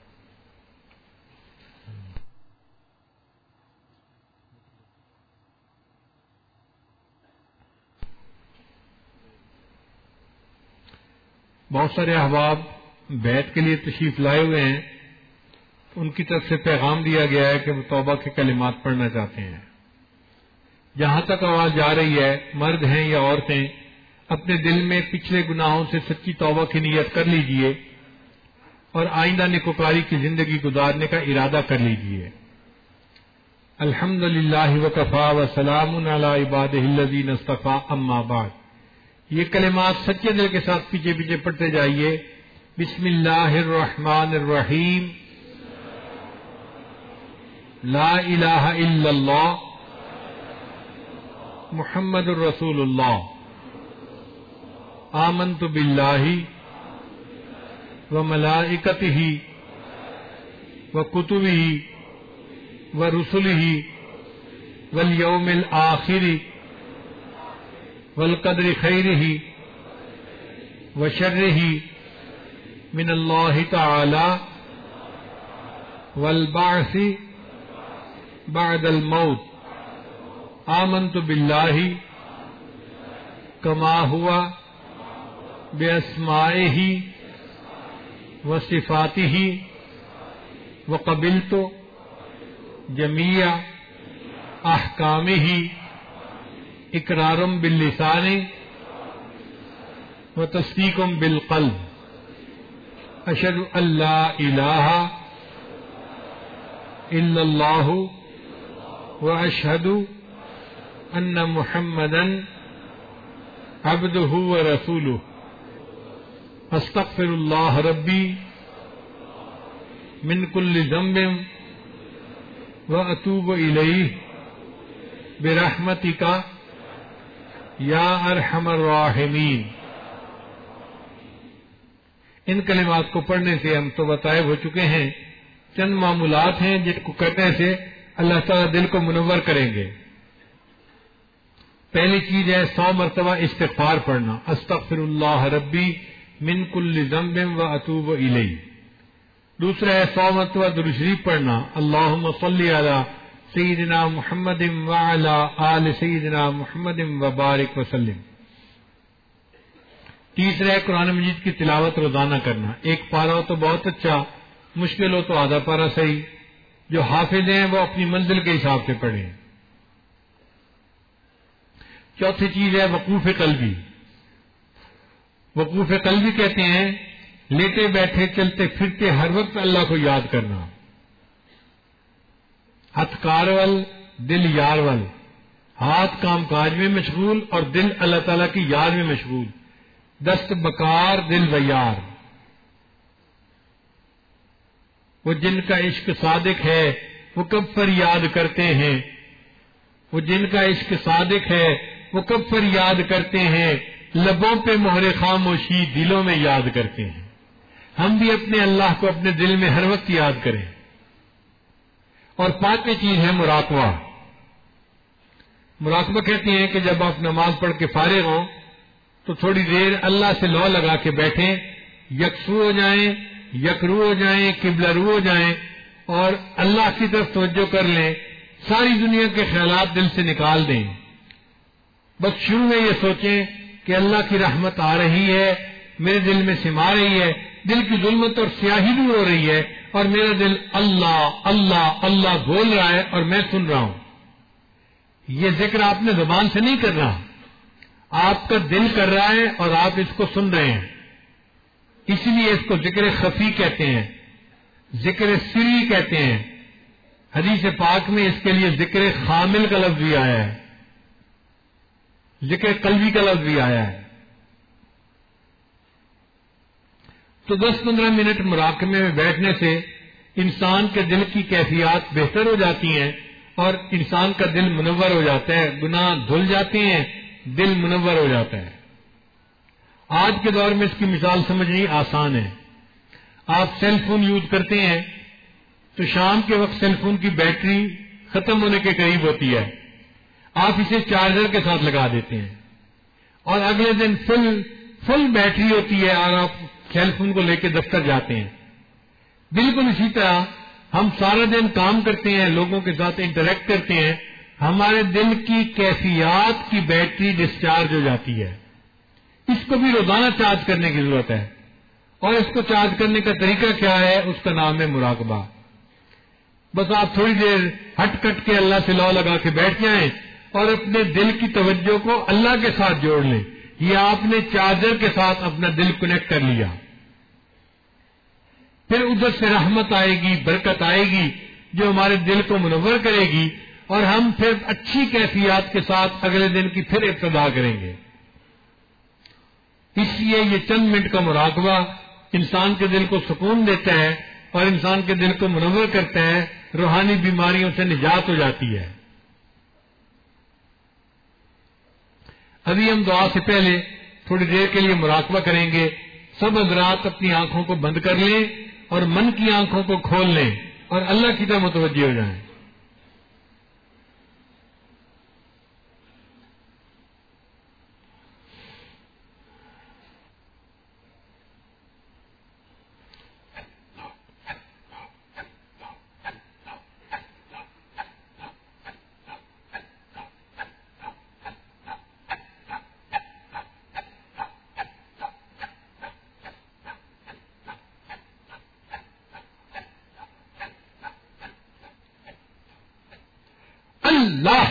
Speaker 1: بہت سارے احباب بیعت کے لیے تشریف لائے ہوئے ہیں. ان کی طرف سے پیغام دیا گیا ہے کہ وہ توبہ کے کلمات پڑھنا چاہتے ہیں. جہاں تک آواز جا رہی ہے، مرد ہیں یا عورتیں، اپنے دل میں پچھلے گناہوں سے سچی توبہ کی نیت کر لیجئے اور آئندہ نیکوکاری کی زندگی گزارنے کا ارادہ کر لیجئے. الحمد للہ وکفا وسلام علی عبادہ الذین اصطفیٰ اما بعد. یہ کلمات سچے دل کے ساتھ پیچھے پیچھے پڑھتے جائیے. بسم اللہ الرحمن الرحیم. لا الہ الا اللہ محمد الرسول اللہ. آمنت باللہ وملائکتہ وکتبہ ورسلہ والیوم الآخر والقدر خیرہ وشرہ من اللہ تعالی والبعث بعد الموت. آمنت باللہ کما ہوا باسمائہ وصفاتہ وقبلت جمیع احکامہ اقرار باللسان وتصدیق بالقلب. اشہد ان لا الہ الا اللہ واشہد ان محمدا عبدہ ورسولہ. استغفر اللہ ربی من کل ذنب واتوب الیہ برحمتک یا ارحم الراحمین. ان کلمات کو پڑھنے سے ہم تو بتائے ہو چکے ہیں چند معمولات ہیں جن کو کرنے سے اللہ تعالیٰ دل کو منور کریں گے. پہلی چیز ہے سو مرتبہ استغفار پڑھنا. استغفر اللہ ربی من کل ذنب واتوب الیہ. دوسرا ہے سو مرتبہ درود شریف پڑھنا. اللہم صلی علی سیدنا محمد وعلی آل سیدنا محمد وبارک وسلم. تیسرا ہے قرآن مجید کی تلاوت روزانہ کرنا. ایک پارہ ہو تو بہت اچھا، مشکل ہو تو آدھا پارہ صحیح. جو حافظ ہیں وہ اپنی منزل کے حساب سے پڑھیں. چوتھی چیز ہے وقوف قلبی. وقوف قلبی کہتے ہیں لیٹے بیٹھے چلتے پھرتے ہر وقت اللہ کو یاد کرنا. ہتھ کارول دل یارول. ہاتھ کام کاج میں مشغول اور دل اللہ تعالیٰ کی یاد میں مشغول. دست بکار دل ویار. وہ جن کا عشق صادق ہے وہ کب فریاد کرتے ہیں. وہ جن کا عشق صادق ہے وہ کب فریاد کرتے ہیں. لبوں پہ مہر خاموشی دلوں میں یاد کرتے ہیں. ہم بھی اپنے اللہ کو اپنے دل میں ہر وقت یاد کریں. اور پانچویں چیز ہے مراقبہ. مراقبہ کہتے ہیں کہ جب آپ نماز پڑھ کے فارغ ہوں تو تھوڑی دیر اللہ سے لو لگا کے بیٹھیں، یکسو ہو جائیں، یکرو ہو جائیں، قبلہ رو ہو جائیں اور اللہ کی طرف توجہ کر لیں. ساری دنیا کے خیالات دل سے نکال دیں. بس شروع میں یہ سوچیں کہ اللہ کی رحمت آ رہی ہے، میرے دل میں سما رہی ہے، دل کی ظلمت اور سیاہی دور ہو رہی ہے اور میرا دل اللہ اللہ اللہ بول رہا ہے اور میں سن رہا ہوں. یہ ذکر آپ نے زبان سے نہیں کر رہا، آپ کا دل کر رہا ہے اور آپ اس کو سن رہے ہیں. اسی لیے اس کو ذکر خفی کہتے ہیں، ذکر سری کہتے ہیں. حدیث پاک میں اس کے لیے ذکر خامل کا لفظ بھی آیا ہے، ذکر قلبی کا لفظ بھی آیا ہے. تو دس پندرہ منٹ مراقبے میں بیٹھنے سے انسان کے دل کی کیفیات بہتر ہو جاتی ہیں اور انسان کا دل منور ہو جاتا ہے. گناہ دھل جاتے ہیں، دل منور ہو جاتا ہے. آج کے دور میں اس کی مثال سمجھنی آسان ہے. آپ سیل فون یوز کرتے ہیں تو شام کے وقت سیل فون کی بیٹری ختم ہونے کے قریب ہوتی ہے، آپ اسے چارجر کے ساتھ لگا دیتے ہیں اور اگلے دن فل فل بیٹری ہوتی ہے اور آپ سیل فون کو لے کے دفتر جاتے ہیں۔ بالکل اسی طرح ہم سارا دن کام کرتے ہیں، لوگوں کے ساتھ انٹریکٹ کرتے ہیں، ہمارے دل کی کیفیات کی بیٹری ڈسچارج ہو جاتی ہے۔ اس کو بھی روزانہ چارج کرنے کی ضرورت ہے، اور اس کو چارج کرنے کا طریقہ کیا ہے؟ اس کا نام ہے مراقبہ۔ بس آپ تھوڑی دیر ہٹ کٹ کے اللہ سے لو لگا کے بیٹھ جائیں اور اپنے دل کی توجہ کو اللہ کے ساتھ جوڑ لیں۔ یہ آپ نے چارجر کے ساتھ اپنا دل کنیکٹ کر لیا، پھر ادھر سے رحمت آئے گی، برکت آئے گی جو ہمارے دل کو منور کرے گی، اور ہم پھر اچھی کیفیات کے ساتھ اگلے دن کی پھر ابتدا کریں گے۔ اس لیے یہ چند منٹ کا مراقبہ انسان کے دل کو سکون دیتا ہے اور انسان کے دل کو منور کرتا ہے، روحانی بیماریوں سے نجات ہو جاتی ہے۔ ابھی ہم دعا سے پہلے تھوڑی دیر کے لیے مراقبہ کریں گے۔ سب حضرات اپنی آنکھوں کو بند کر لیں اور من کی آنکھوں کو کھول لیں اور اللہ کی طرف متوجہ ہو جائیں۔ اللہ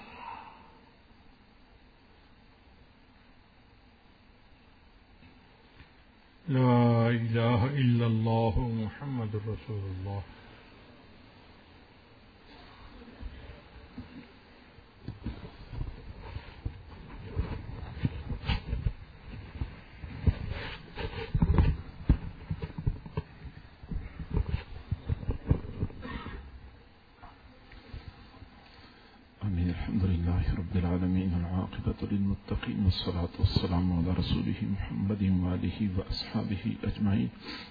Speaker 1: لا الہ الا اللہ محمد رسول اللہ۔
Speaker 2: الحمد لله رب العالمين العاقبة للمتقين والصلاة والسلام على رسوله محمد وآله وأصحابه أجمعين.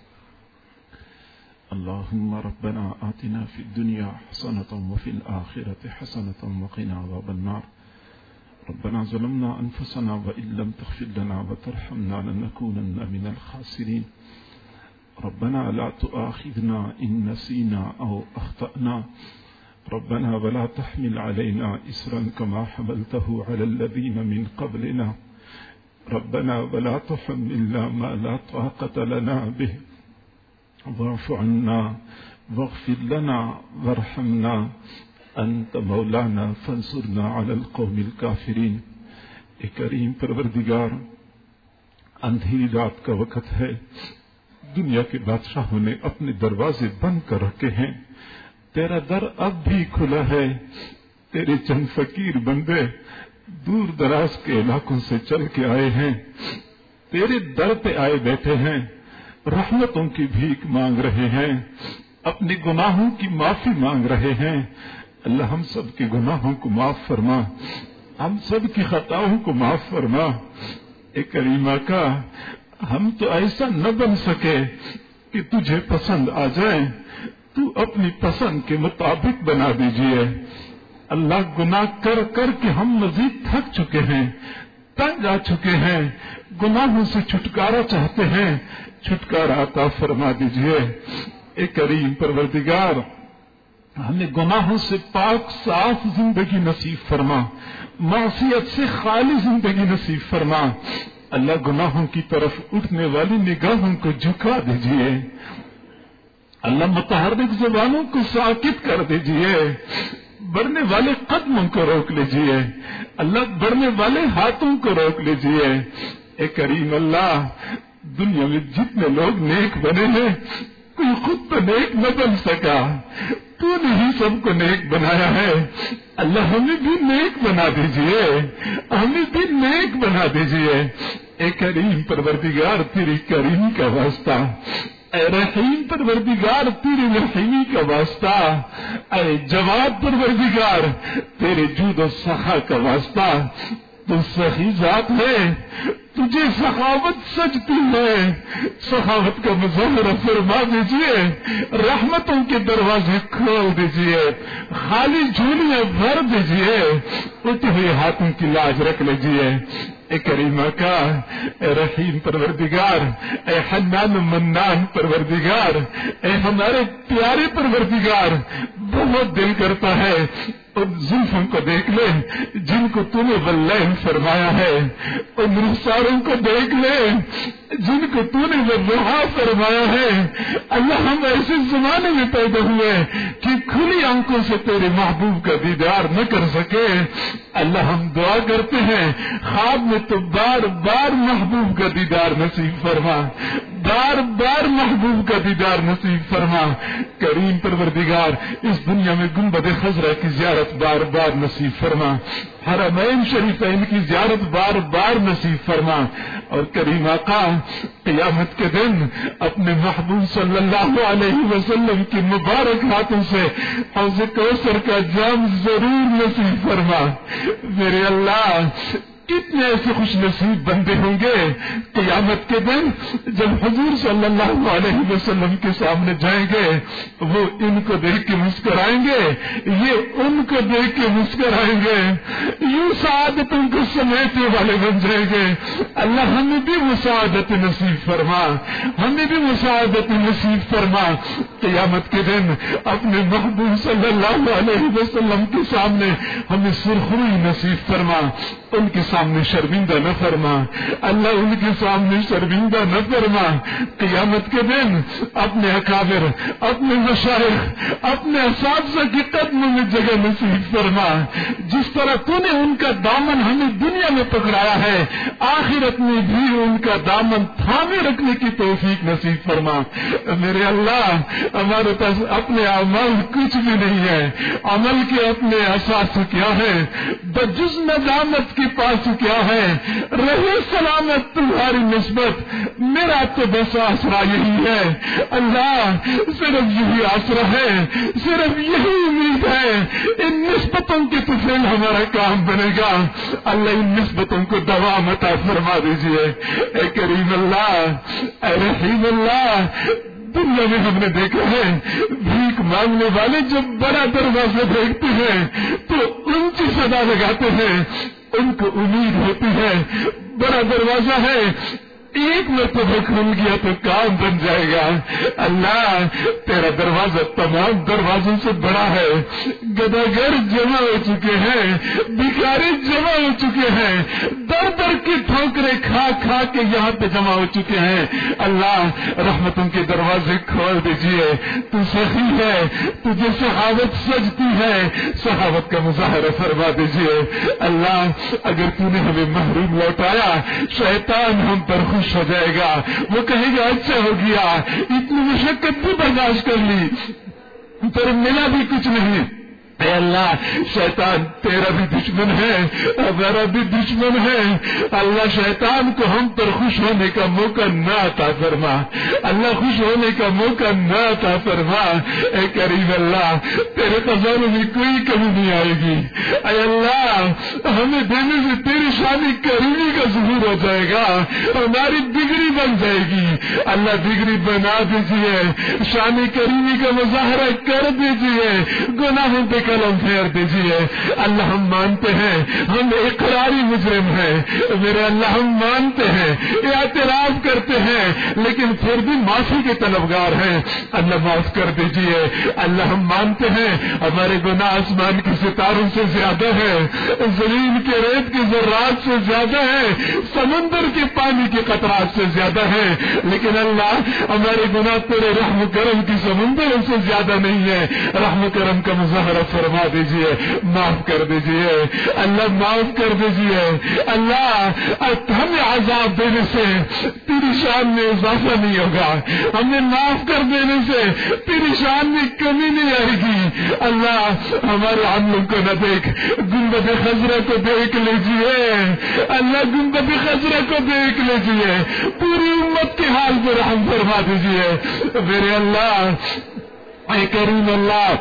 Speaker 2: اللهم ربنا آتنا في الدنيا حسنة وفي الآخرة حسنة وقنا عذاب النار. ربنا ظلمنا أنفسنا وإن لم تغفر لنا وترحمنا لنكونن من الخاسرين. ربنا لا تؤاخذنا إن نسينا أو أخطأنا. ربنا ولا تحمل علينا إصرا كما حملته على الذين من قبلنا. ربنا ولا تحملنا ما لا طاقة لنا به. واعف عنا واغفر لنا وارحمنا أنت مولانا فانصرنا على القوم الكافرين. اے کریم پروردگار، اندھیری رات کا وقت ہے، دنیا کے بادشاہوں نے اپنے دروازے بند کر رکھے ہیں، تیرا در اب بھی کھلا ہے۔ تیرے چند فقیر بندے دور دراز کے علاقوں سے چل کے آئے ہیں، تیرے در پہ آئے بیٹھے ہیں، رحمتوں کی بھیک مانگ رہے ہیں، اپنے گناہوں کی معافی مانگ رہے ہیں۔ اللہ ہم سب کے گناہوں کو معاف فرما، ہم سب کی خطاؤں کو معاف فرما۔ اے کریم آقا، ہم تو ایسا نہ بن سکے کہ تجھے پسند آ جائیں، تو اپنی پسند کے مطابق بنا دیجئے۔ اللہ، گناہ کر کر کے ہم مزید تھک چکے ہیں، تنگ آ چکے ہیں، گناہوں سے چھٹکارا چاہتے ہیں، چھٹکارا عطا فرما دیجئے۔ اے کریم پروردگار، ہمیں گناہوں سے پاک صاف زندگی نصیب فرما، معصیت سے خالی زندگی نصیب فرما۔ اللہ، گناہوں کی طرف اٹھنے والی نگاہوں کو جھکا دیجئے۔ اللہ، متحرک زبانوں کو ساکت کر دیجئے، بڑھنے والے قدموں کو روک لیجئے۔ اللہ، بڑھنے والے ہاتھوں کو روک لیجئے۔ اے کریم اللہ، دنیا میں جتنے لوگ نیک بنے ہیں، کوئی خود تو نیک نہ بن سکا، تو نے ہی سب کو نیک بنایا ہے۔ اللہ، ہمیں بھی نیک بنا دیجئے، ہمیں بھی نیک بنا دیجئے۔ اے کریم پروردگار، تیری کریمی کا واسطہ، اے رحیم پروردگار، تیری رحیمی کا واسطہ، اے جواد پروردگار، تیرے جود و سخا کا واسطہ، تو سخی ذات ہے، تجھے سخاوت سجتی ہے، سخاوت کا مظاہرہ فرما دیجئے، رحمتوں کے دروازے کھول دیجئے، خالی جھولیاں بھر دیجئے، اٹھے ہوئے ہاتھوں کی لاج رکھ لیجئے۔ اے کریمہ کا، اے رحیم پروردگار، اے حنان منان پروردگار، اے ہمارے پیارے پروردگار، بہت دل کرتا ہے ان زلفوں کو دیکھ لے جن کو تو نے واللیل فرمایا ہے، ان رخساروں کو دیکھ لے جن کو تو نے والضحیٰ فرمایا ہے۔ اللہ ہم ایسے زمانے میں پیدا ہوئے کہ کھلی آنکھوں سے تیرے محبوب کا دیدار نہ کر سکے۔ اللہ ہم دعا کرتے ہیں خواب میں تو بار بار محبوب کا دیدار نصیب فرما، بار بار محبوب کا دیدار نصیب فرما۔ کریم پروردگار، اس دنیا میں گنبد خضرا کی زیارت بار بار نصیب فرما، حرمین شریفین کی زیارت بار بار نصیب فرما، اور کریم آقا قیامت کے دن اپنے محبوب صلی اللہ علیہ وسلم کی مبارک ہاتھوں سے حوض کوثر کا جام ضرور نصیب فرما۔ میرے اللہ، کتنے ایسے خوش نصیب بندے ہوں گے قیامت کے دن جب حضور صلی اللہ علیہ وسلم کے سامنے جائیں گے، وہ ان کو دیکھ کے مسکرائیں گے، یہ ان کو دیکھ کے مسکرائیں گے، یوں سعادتوں کو سمیٹنے والے بن جائیں گے۔ اللہ ہمیں بھی وہ سعادت نصیب فرما، ہمیں بھی وہ سعادت نصیب فرما۔ قیامت کے دن اپنے محبوب صلی اللہ علیہ وسلم کے سامنے ہمیں سرخروئی نصیب فرما، ان کے سامنے شرمندہ نہ فرما، اللہ ان کے سامنے شرمندہ نہ فرما۔ قیامت کے دن اپنے اکابر، اپنے مشائخ، اپنے اساتذہ کے قدموں میں جگہ نصیب فرما، جس طرح تو نے ان کا دامن ہمیں دنیا میں پکڑایا ہے، آخرت میں بھی ان کا دامن تھامے رکھنے کی توفیق نصیب فرما۔ میرے اللہ، ہمارے پاس اپنے اعمال کچھ بھی نہیں ہے، عمل کے اپنے اساس کیا ہے، بجز ندامت کے پاس کیا ہے، رہے سلامت تمہاری نسبت، میرا تو بس آسرا یہی ہے۔ اللہ، صرف یہی آسرا ہے، صرف یہی امید ہے، ان نسبتوں کے تو پھر ہمارا کام بنے گا۔ اللہ ان نسبتوں کو دوام عطا فرما دیجئے۔ اے کریم اللہ، اے رحیم اللہ، دنیا میں ہم نے دیکھا ہے بھیک مانگنے والے جب بڑا دروازہ دیکھتے ہیں تو اونچی صدا لگاتے ہیں، ان کو امید ہوتی ہے بڑا دروازہ ہے، ایک مرتبہ کھل گیا تو کام بن جائے گا۔ اللہ، تیرا دروازہ تمام دروازوں سے بڑا ہے، گداگر جمع ہو چکے ہیں، بھکاری جمع ہو چکے ہیں، در در کی ٹھوکریں کھا کھا کے یہاں پہ جمع ہو چکے ہیں۔ اللہ، رحمتوں کے دروازے کھول دیجئے، تو سخی ہے، تجھے سخاوت سجتی ہے، سخاوت کا مظاہرہ فرما دیجئے۔ اللہ، اگر تو نے ہمیں محروم لوٹایا، شیطان ہم پر خوش ہو جائے گا، وہ کہے گا اچھا ہو گیا، اتنی مشقت بھی برداشت کر لی پر ملا بھی کچھ نہیں۔ اے اللہ، شیطان تیرا بھی دشمن ہے، ہمارا بھی دشمن ہے۔ اللہ، شیطان کو ہم پر خوش ہونے کا موقع نہ عطا فرما، اللہ خوش ہونے کا موقع نہ عطا فرما۔ اے کریم اللہ، تیرے خزانے میں کوئی کمی نہیں آئے گی۔ اے اللہ، ہمیں دینے سے تیری شان کریمی کا ظہور ہو جائے گا، ہماری ڈگری بن جائے گی۔ اللہ، ڈگری بنا دیجیے، شان کریمی کا مظاہرہ کر دیجیے، گناہوں پہ قلم پھیر دیجیے۔ اللہ، ہم مانتے ہیں ہم اقراری مجرم ہیں، میرے اللہ ہم مانتے ہیں، اعتراف کرتے ہیں، لیکن پھر بھی معافی کے طلبگار ہیں۔ اللہ معاف کر دیجیے۔ اللہ، ہم مانتے ہیں ہمارے گناہ آسمان کے ستاروں سے زیادہ ہے، زمین کے ریت کے ذرات سے زیادہ ہے، سمندر کے پانی کے قطرات سے زیادہ ہے، لیکن اللہ، ہمارے گناہ تیرے رحم کرم کی سمندروں سے زیادہ نہیں ہے۔ رحم کرم کا مظاہرہ فرما دیجئے، معاف کر دیجئے۔ اللہ، معاف کر دیجئے۔ اللہ، ہمیں عذاب دینے سے تیری شان میں اضافہ نہیں ہوگا، ہمیں معاف کر دینے سے تیری شان میں کمی نہیں آئے گی۔ اللہ، ہمارے عملوں کو نہ دیکھ، گنبد خضرا کو دیکھ لیجئے۔ اللہ، گنبد خضرا کو دیکھ لیجئے، پوری امت کے حال پر رحم فرما دیجئے۔ میرے اللہ، اے کریم اللہ،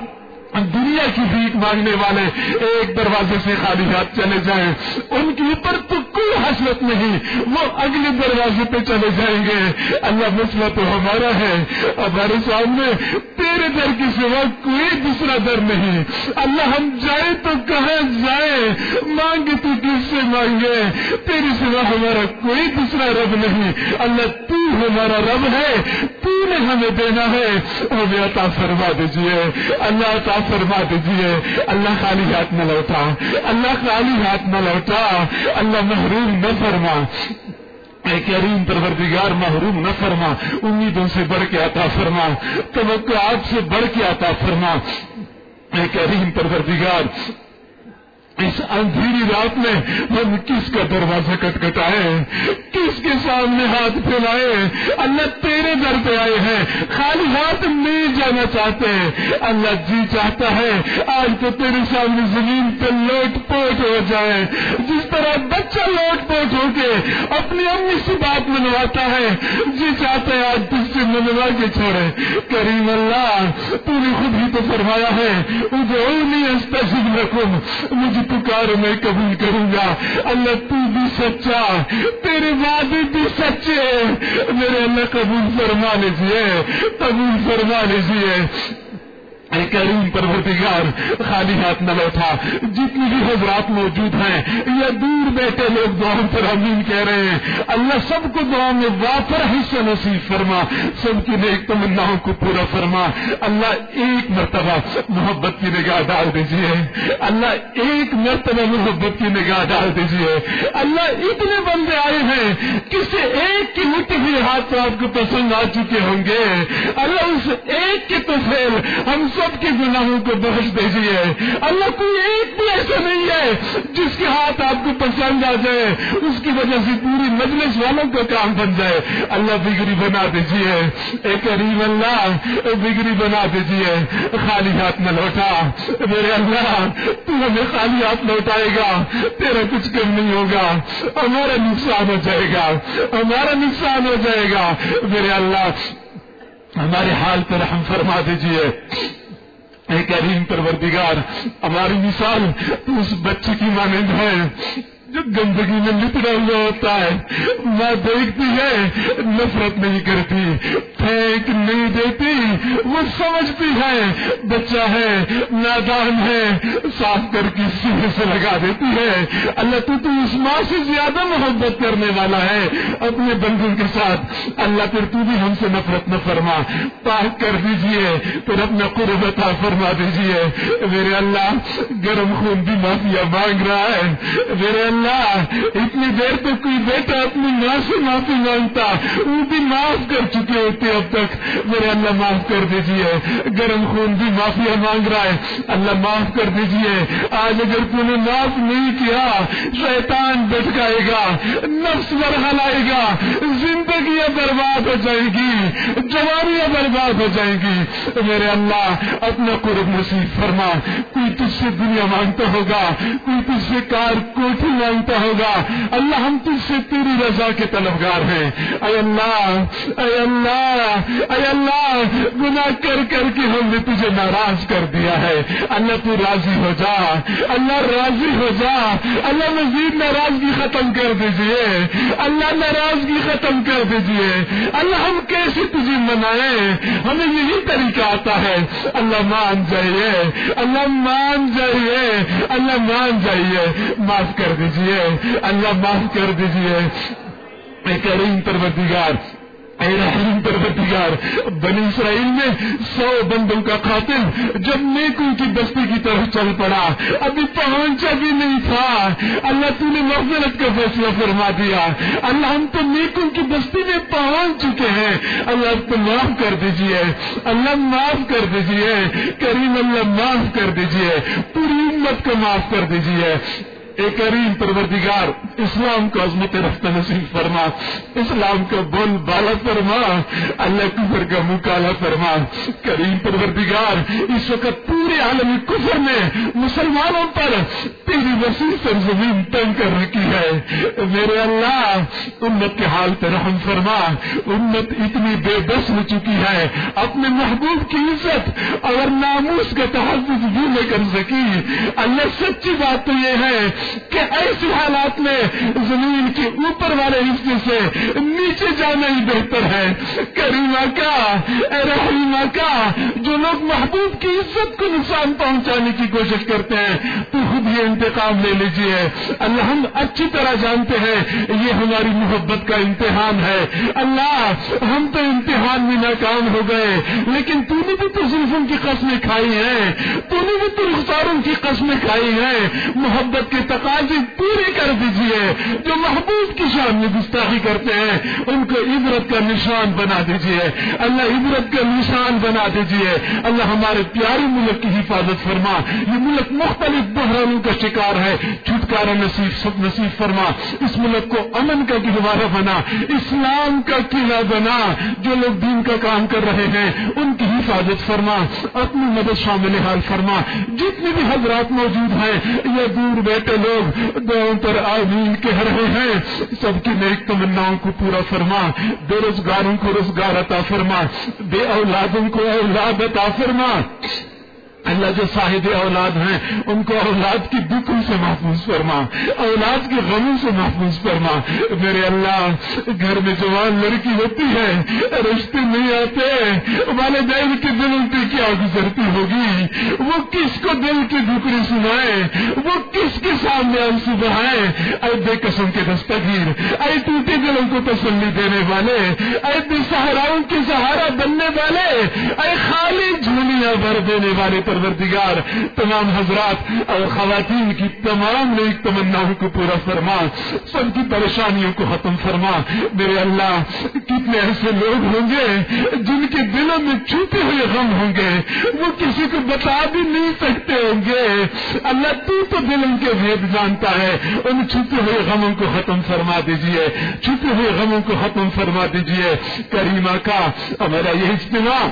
Speaker 2: دنیا کی بھیک مانگنے والے ایک دروازے سے خالی ہاتھ چلے جائیں، ان کے اوپر تو کوئی حسرت نہیں، وہ اگلے دروازے پہ چلے جائیں گے۔ اللہ مسئلہ تو ہمارا ہے، ہمارے سامنے تیرے در کے سوا کوئی دوسرا در نہیں۔ اللہ ہم جائیں تو کہاں جائیں، مانگے تو کس سے مانگے، تیرے سوا ہمارا کوئی دوسرا رب نہیں۔ اللہ تو ہمارا رب ہے، تو نے ہمیں دینا ہے، ہمیں عطا فرما دیجیے، اللہ عطا فرما دیجیے۔ اللہ خالی ہاتھ نہ لوٹا، اللہ خالی ہاتھ نہ لوٹا، اللہ محروم نہ فرما، اے کریم پروردگار محروم نہ فرما، امیدوں سے بڑھ کے عطا فرما، توقعات سے بڑھ کے عطا فرما۔ اے کریم پروردگار اس اندھیری رات میں ہم کس کا دروازہ کٹکھٹائے، کس کے سامنے ہاتھ پھیلائے؟ اللہ تیرے در پہ آئے ہیں، خالی ہاتھ نہیں جانا چاہتے۔ اللہ جی چاہتا ہے آج تو تیرے سامنے زمین پہ لوٹ پوٹ ہو جائے، جس طرح بچہ لوٹ پوٹ ہو کے اپنی امی سے بات منواتا ہے، جی چاہتا ہے آج تجھ سے منوا کے چھوڑے۔ کریم اللہ تو نے خود ہی تو فرمایا ہے ادعونی استجب لکم، مجھے پکار میں قبول کروں گا۔ اللہ تو بھی سچا، تیرے وعدے بھی سچے، میرے اللہ قبول فرما لیجیے، قبول فرما لیجیے۔ اے کریم پروردگار خالی ہاتھ نہ لوٹا، جتنی بھی حضرات موجود ہیں یا دور بیٹھے لوگ دعاؤں پر آمین کہہ رہے ہیں، اللہ سب کو دعا میں وافر حصہ نصیب فرما، سب کی نیک تمناؤں کو پورا فرما۔ اللہ ایک مرتبہ محبت کی نگاہ ڈال دیجیے، اللہ ایک مرتبہ محبت کی نگاہ ڈال دیجیے۔ اللہ اتنے بندے آئے ہیں کسی ایک کی مٹی ہوئی ہاتھ تو آپ کو پسند آ چکے ہوں گے، اللہ اس ایک کے تو فیل ہم سب کے گناہوں کو بخش دیجیے۔ اللہ کوئی ایک بھی ایسا نہیں ہے جس کے ہاتھ آپ کو پسند آ جائے، اس کی وجہ سے پوری مجلس والوں کا کام بن جائے۔ اللہ بگڑی بنا دیجیے، اے کریم اللہ بگڑی بنا دیجیے۔ خالی ہاتھ نہ لوٹا میرے اللہ، تو ہمیں خالی ہاتھ لوٹائے گا، تیرا کچھ کم نہیں ہوگا، ہمارا نقصان ہو جائے گا، ہمارا نقصان ہو جائے گا۔ میرے اللہ ہمارے حال پر رحم فرما دیجیے۔ اے کریم پروردگار ہماری مثال اس بچے کی مانند ہے جو گندگی میں لپٹا ہوا ہوتا ہے، ماں دیکھتی ہے نفرت نہیں کرتی، پھینک نہیں دیتی، وہ سمجھتی ہے بچہ ہے نادان ہے، صاف کر کے سینے سے لگا دیتی ہے۔ اللہ تو تو اس ماں سے زیادہ محبت کرنے والا ہے اپنے بندوں کے ساتھ۔ اللہ پھر تو بھی ہم سے نفرت نہ فرما، پاک کر دیجئے، پھر اپنا قرب عطا فرما دیجئے۔ میرے اللہ گرم خون بھی معافیا مانگ رہا ہے، میرے اللہ اتنی دیر تو کوئی بیٹا اپنی ماں سے معافی مانگتا، وہ بھی معاف کر چکے ہوتے اب تک، میرے اللہ معاف کر دیجئے۔ گرم خون بھی معافیا مانگ رہا ہے، اللہ معاف کر دیجئے۔ آج اگر تم نے معاف نہیں کیا شیطان بھٹکائے گا، نفس برہلائے گا، زندگیاں برباد ہو جائیں گی، جوانیاں برباد ہو جائیں گی۔ میرے اللہ اپنا قرب نصیب فرما۔ کوئی تجھ سے دنیا مانگتا ہوگا، کوئی تجھ سے کار کوٹھی مانگتا ہوگا، اللہ ہم تجھ سے تیری رضا کے طلبگار ہیں۔ اے اللہ اے اللہ اے اللہ گناہ کر کر کے ہم نے تجھے ناراض کر دیا ہے، اللہ تو راضی ہو جا، اللہ راضی ہو جا، اللہ مزید ناراضگی ختم کر دیجئے، اللہ ناراضگی ختم کر دیجئے۔ اللہ ہم کیسے تجھے منائیں، ہمیں یہی طریقہ آتا ہے۔ اللہ مان جائیے، اللہ مان جائیے، اللہ مان جائیے، معاف کر دیجئے، اللہ معاف کر دیجئے۔ اے کریم پروردگار اے رحیم پروردگار، بنی اسرائیل میں سو بندوں کا قاتل جب نیکوں کی بستی کی طرف چل پڑا، ابھی پہنچا بھی نہیں تھا، اللہ تو نے مغفرت کا فیصلہ فرما دیا۔ اللہ ہم تو نیکوں کی بستی میں پہنچ چکے ہیں، اللہ اب تو معاف کر دیجئے، اللہ معاف کر دیجئے، کریم اللہ معاف کر دیجئے، پوری امت کو معاف کر دیجئے۔ اے کریم پروردگار اسلام کو عظمت رفتہ نصیب فرما، اسلام کا بول بالا فرما، اللہ کفر کا منہ کالا فرما۔ کریم پروردگار، اس وقت پورے عالمی کفر نے مسلمانوں پر تیری وسیع سرزمین تنگ کر رکھی ہے، میرے اللہ امت کے حال پر رحم فرما۔ امت اتنی بے بس ہو چکی ہے، اپنے محبوب کی عزت اور ناموس کا تحفظ بھی نہیں کر سکی۔ اللہ سچی بات تو یہ ہے کہ ایسے حالات میں زمین کے اوپر والے حصے سے نیچے جانا ہی بہتر ہے۔ کریمہ کا، اے رحیمہ کا، جو لوگ محبوب کی عزت کو نقصان پہنچانے کی کوشش کرتے ہیں تو خود یہ انتقام لے لیجیے۔ اللہ ہم اچھی طرح جانتے ہیں یہ ہماری محبت کا امتحان ہے، اللہ ہم تو امتحان میں ناکام ہو گئے، لیکن تو نے بھی تو زلفوں کی قسمیں کھائی ہیں، تو نے بھی تو رخساروں کی قسمیں کھائی ہیں۔ محبت کے تقاضے پورے کر دیجیے، جو محبوب کی شان میں گستاخی کرتے ہیں ان کو عبرت کا نشان بنا دیجیے، اللہ عبرت کا نشان بنا دیجیے۔ اللہ ہمارے پیارے ملک کی حفاظت فرما، یہ ملک مختلف بحرانوں کا شکار ہے، چھٹکارا نصیب سب نصیب فرما۔ اس ملک کو امن کا گہوارہ بنا، اسلام کا قلعہ بنا، جو لوگ دین کا کام کر رہے ہیں ان کی حفاظت فرما، اپنی مدد شامل حال فرما۔ جتنے بھی حضرات موجود ہیں یا دور بیٹھے لوگ دعاؤں پر آمین کہہ رہے ہیں، سب کی نیک تمناؤں کو پورا فرما، بے روزگاروں کو روزگار عطا فرما، بے اولادوں کو اولاد عطا فرما۔ اللہ جو صاحب اولاد ہیں ان کو اولاد کی دکھوں سے محفوظ فرما، اولاد کے غموں سے محفوظ فرما۔ میرے اللہ گھر میں جوان لڑکی ہوتی ہے، رشتے نہیں آتے، والدین کے دلوں پہ کیا گزرتی ہوگی، وہ کس کو دل کی دکھڑی سنائے، وہ کس کے سامنے آنسو بہائے۔ اے بے قسم کے دستگیر، اے ٹوٹے دلوں کو تسلی دینے والے، اے بے سہاراؤں کے سہارا بننے والے، اے خالی جھولیاں بھر دینے والے پروردگار، تمام حضرات اور خواتین کی تمام نیک تمناؤں کو پورا فرما، سب کی پریشانیوں کو ختم فرما۔ میرے اللہ کتنے ایسے لوگ ہوں گے جن کے دلوں میں چھپے ہوئے غم ہوں گے، وہ کسی کو بتا بھی نہیں سکتے ہوں گے۔ اللہ تو تو دلوں کے بھید جانتا ہے، ان چھپے ہوئے غموں کو ختم فرما دیجئے، چھپے ہوئے غموں کو ختم فرما دیجئے۔ کریمہ کا ہمارا یہ اجتماع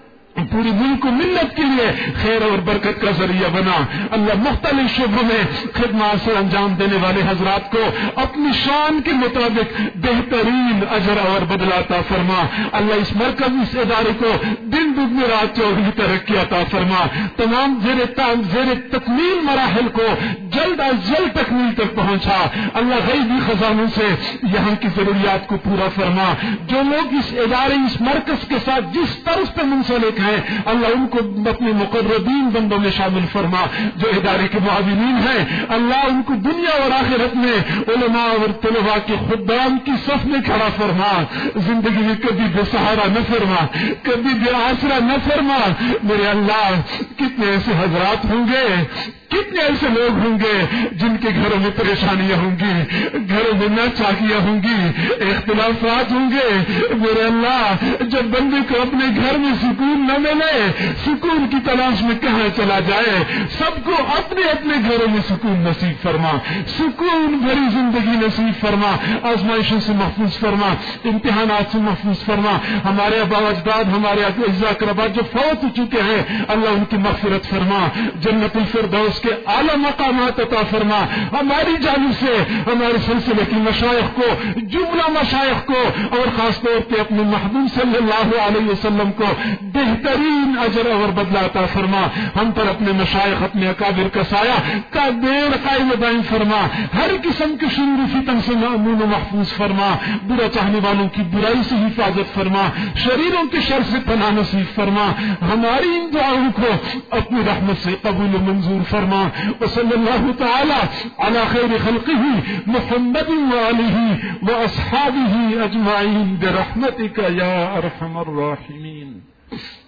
Speaker 2: پوری ملک کو ملت کے لیے خیر اور برکت کا ذریعہ بنا۔ اللہ مختلف شعبوں میں خدمات سے انجام دینے والے حضرات کو اپنی شان کے مطابق بہترین اجر اور بدلہ عطا فرما۔ اللہ اس مرکز اس ادارے کو دن دگنی رات چوگنی ترقی عطا فرما۔ تمام زیر زیر تکمیل مراحل کو جلد از جلد تکمیل تک پہنچا۔ اللہ غیبی خزانوں سے یہاں کی ضروریات کو پورا فرما۔ جو لوگ اس ادارے اس مرکز کے ساتھ جس طرز پہ منسلک ہیں اللہ ان کو اپنے مقربین بندوں میں شامل فرما۔ جو ادارے کے معاونین ہیں اللہ ان کو دنیا اور آخرت میں علماء اور طلباء کے خدام کی صف میں کھڑا فرما۔ زندگی میں کبھی بے سہارا نہ فرما، کبھی بے آسرا نہ فرما۔ میرے اللہ کتنے ایسے حضرات ہوں گے، کتنے ایسے لوگ ہوں گے جن کے گھروں میں پریشانیاں ہوں گی، گھروں میں ناچاکیاں ہوں گی، اختلافات ہوں گے۔ میرے اللہ جب بندے کو اپنے گھر میں سکون نہ ملے، سکون کی تلاش میں کہاں چلا جائے۔ سب کو اپنے اپنے گھروں میں سکون نصیب فرما، سکون بھری زندگی نصیب فرما، آزمائشوں سے محفوظ فرما، امتحانات سے محفوظ فرما۔ ہمارے آبا اجداد، ہمارے اعزاء اقربا جو فوت ہو چکے ہیں اللہ ان کی مغفرت فرما، جنت الفردوس کے اعلی مقامات عطا فرما۔ ہماری جانب سے ہمارے سلسلے کی مشائخ کو، جملہ مشائخ کو اور خاص طور پہ اپنے محبوب صلی اللہ علیہ وسلم کو بہترین اجر اور بدلہ عطا فرما۔ ہم پر اپنے مشائخ، اپنے اکابر کا سایہ کا دیر قائم دائم فرما۔ ہر قسم کے شر و فتن سے مأمون و محفوظ فرما۔ برا چاہنے والوں کی برائی سے حفاظت فرما، شریروں کے شر سے پناہ نصیب فرما۔ ہماری ان دعاؤں کو اپنی رحمت سے قبول و منظور فرما۔ وصلی اللہ تعالی علی خیر خلقہ محمد وآلہ واصحابہ اجمعین برحمتک یا ارحم الراحمین۔